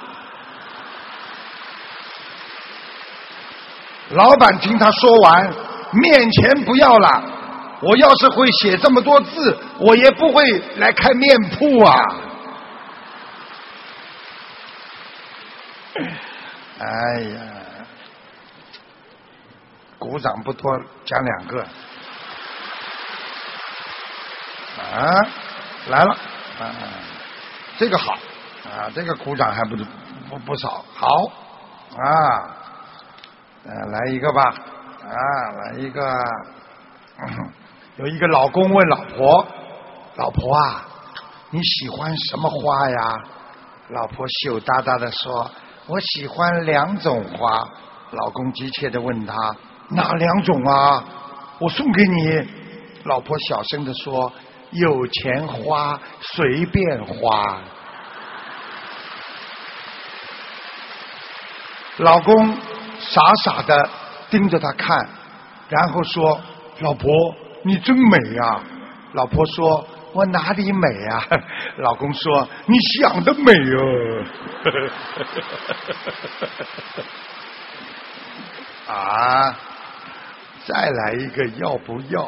老板听他说完，面钱不要了，我要是会写这么多字，我也不会来开面铺啊。哎呀，鼓掌不多，讲两个啊，来了啊，这个好啊，这个鼓掌还不不不少，好啊。呃，来一个吧，啊，来一个。有一个老公问老婆：“老婆啊，你喜欢什么花呀？”老婆羞答答的说：“我喜欢两种花。”老公急切的问他：“哪两种啊？我送给你。”老婆小声的说：“有钱花，随便花。”老公傻傻的盯着他看，然后说：“老婆，你真美啊！”老婆说：“我哪里美啊？”老公说：“你想得美哦。”啊，再来一个要不要？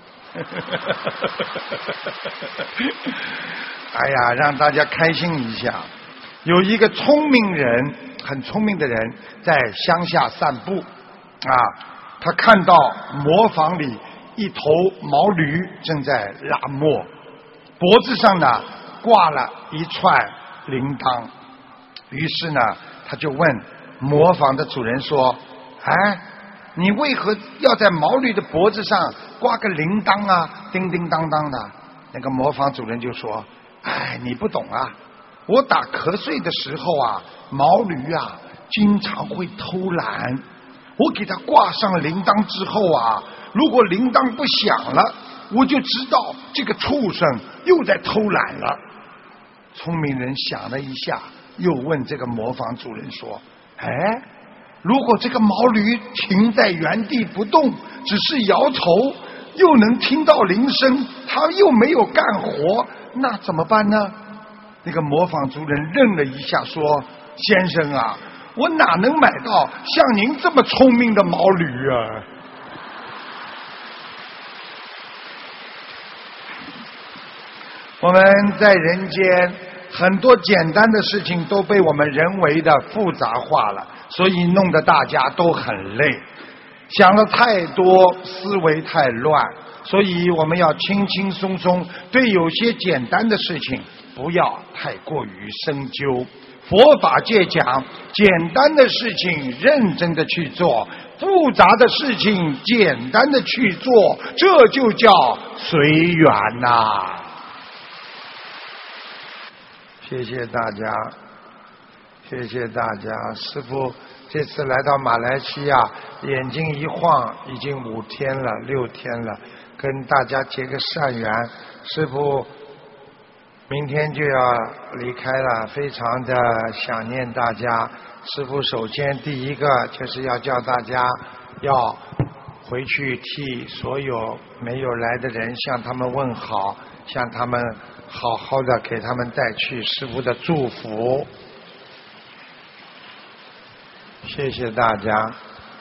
哎呀，让大家开心一下。有一个聪明人，很聪明的人在乡下散步啊，他看到磨坊里一头毛驴正在拉磨，脖子上呢挂了一串铃铛。于是呢，他就问磨坊的主人说：“哎，你为何要在毛驴的脖子上挂个铃铛啊？叮叮当当的。”那个磨坊主人就说：“哎，你不懂啊，我打瞌睡的时候啊，毛驴啊经常会偷懒。我给它挂上铃铛之后啊，如果铃铛不响了，我就知道这个畜生又在偷懒了。”聪明人想了一下，又问这个磨坊主人说：“哎，如果这个毛驴停在原地不动，只是摇头，又能听到铃声，它又没有干活，那怎么办呢？”那个磨坊主人愣了一下说：“先生啊，我哪能买到像您这么聪明的毛驴啊？” 我们在人间很多简单的事情都被我们人为的复杂化了，所以弄得大家都很累，想了太多，思维太乱，所以我们要轻轻松松，对有些简单的事情不要太过于深究。佛法界讲，简单的事情认真的去做，复杂的事情简单的去做，这就叫随缘呐。谢谢大家，谢谢大家。师父这次来到马来西亚，眼睛一晃，已经五天了，六天了，跟大家结个善缘。师父明天就要离开了，非常的想念大家。师父首先第一个就是要叫大家要回去替所有没有来的人向他们问好，向他们好好的给他们带去师父的祝福。谢谢大家。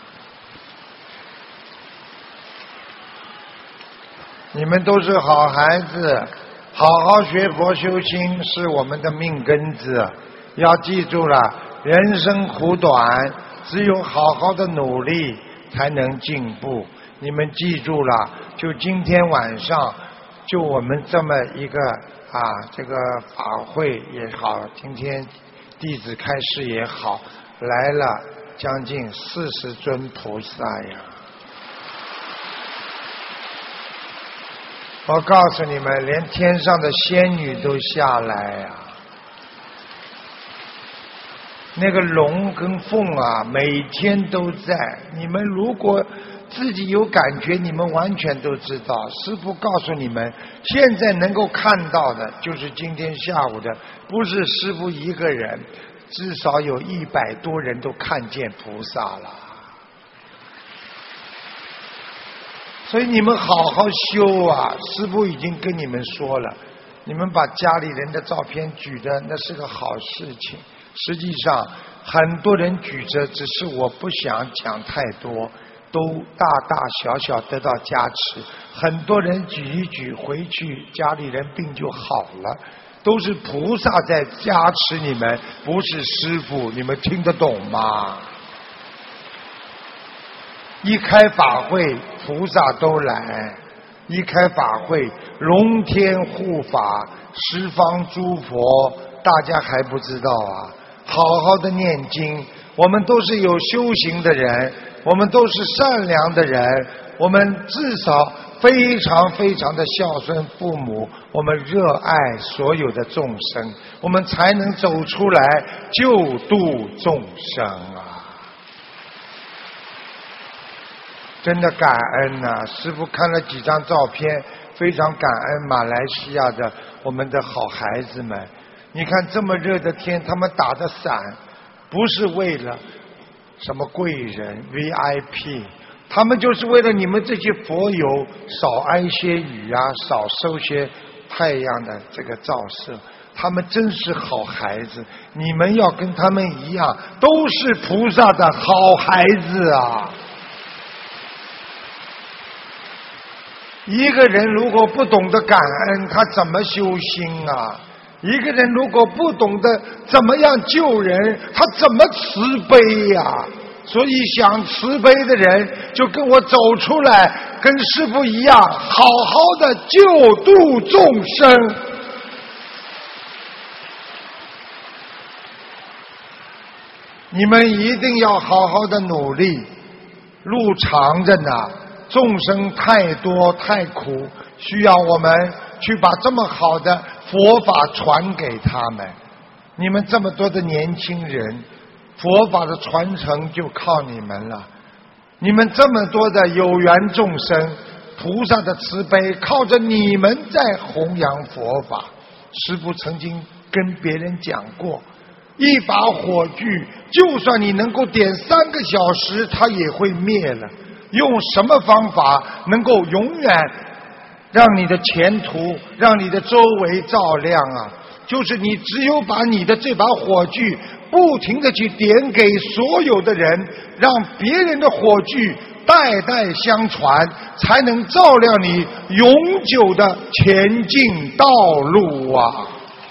你们都是好孩子，好好学佛修心是我们的命根子，要记住了，人生苦短，只有好好的努力才能进步。你们记住了，就今天晚上，就我们这么一个啊，这个法会也好，今天弟子开示也好，来了将近四十尊菩萨呀。我告诉你们，连天上的仙女都下来呀、啊！那个龙跟凤啊，每天都在。你们如果自己有感觉，你们完全都知道。师父告诉你们，现在能够看到的，就是今天下午的，不是师父一个人，至少有一百多人都看见菩萨了。所以你们好好修啊！师父已经跟你们说了，你们把家里人的照片举的那是个好事情。实际上很多人举着，只是我不想讲太多，都大大小小得到加持。很多人举一举回去，家里人病就好了，都是菩萨在加持你们，不是师父。你们听得懂吗？一开法会，菩萨都来；一开法会，龙天护法，十方诸佛，大家还不知道啊！好好的念经，我们都是有修行的人，我们都是善良的人，我们至少非常非常的孝顺父母，我们热爱所有的众生，我们才能走出来救度众生啊！真的感恩呐、啊！师父看了几张照片，非常感恩马来西亚的我们的好孩子们。你看这么热的天，他们打的伞，不是为了什么贵人 V I P， 他们就是为了你们这些佛友少挨些雨啊，少受些太阳的这个照射。他们真是好孩子，你们要跟他们一样，都是菩萨的好孩子啊！一个人如果不懂得感恩，他怎么修心啊？一个人如果不懂得怎么样救人，他怎么慈悲呀、啊？所以想慈悲的人，就跟我走出来，跟师父一样，好好的救度众生。你们一定要好好的努力，路长着呢。众生太多太苦，需要我们去把这么好的佛法传给他们。你们这么多的年轻人，佛法的传承就靠你们了。你们这么多的有缘众生，菩萨的慈悲靠着你们在弘扬佛法。师父曾经跟别人讲过，一把火炬，就算你能够点三个小时，它也会灭了。用什么方法能够永远让你的前途，让你的周围照亮啊？就是你只有把你的这把火炬不停地去点给所有的人，让别人的火炬代代相传，才能照亮你永久的前进道路啊！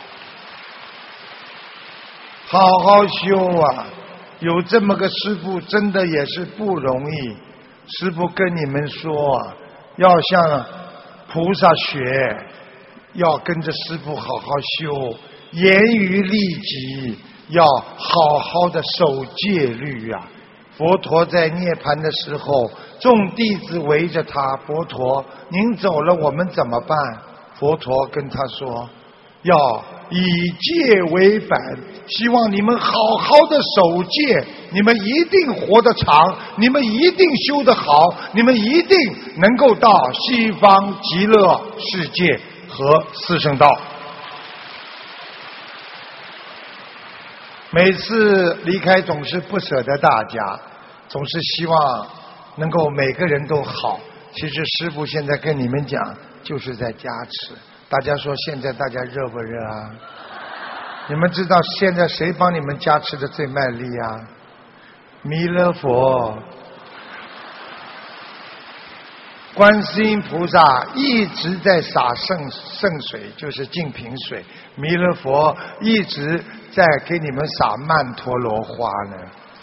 好好修啊！有这么个师父，真的也是不容易。师父跟你们说啊，要向菩萨学，要跟着师父好好修，严于律己，要好好的守戒律啊！佛陀在涅槃的时候，众弟子围着他，佛陀，您走了，我们怎么办？佛陀跟他说，要以戒为本，希望你们好好的守戒，你们一定活得长，你们一定修得好，你们一定能够到西方极乐世界和四圣道。每次离开总是不舍得大家，总是希望能够每个人都好。其实师父现在跟你们讲，就是在加持。大家说现在大家热不热啊？你们知道现在谁帮你们加持的最卖力啊？弥勒佛。观世音菩萨一直在洒圣圣水，就是净瓶水。弥勒佛一直在给你们洒曼陀罗花呢。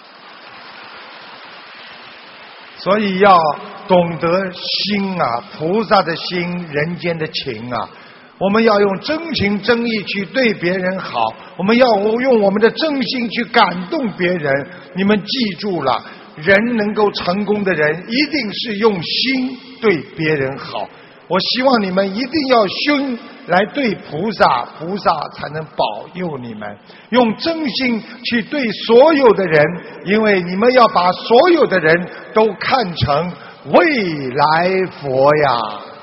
所以要懂得心啊，菩萨的心，人间的情啊。我们要用真情真意去对别人好，我们要用我们的真心去感动别人。你们记住了，人能够成功的人，一定是用心对别人好。我希望你们一定要心来对菩萨，菩萨才能保佑你们。用真心去对所有的人，因为你们要把所有的人都看成未来佛呀。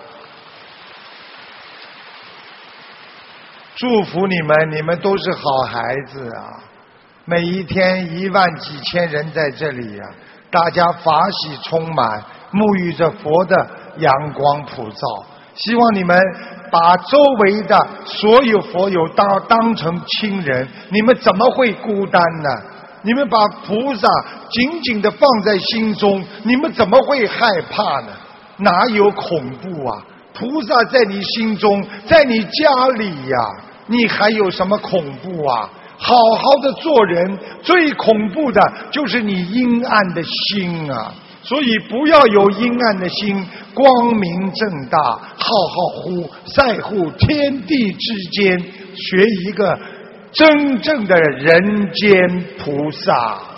祝福你们，你们都是好孩子啊！每一天一万几千人在这里啊，大家法喜充满，沐浴着佛的阳光普照。希望你们把周围的所有佛友当当成亲人，你们怎么会孤单呢？你们把菩萨紧紧地放在心中，你们怎么会害怕呢？哪有恐怖啊？菩萨在你心中，在你家里呀、啊，你还有什么恐怖啊？好好的做人，最恐怖的就是你阴暗的心啊！所以不要有阴暗的心，光明正大，好好护在乎天地之间，学一个真正的人间菩萨。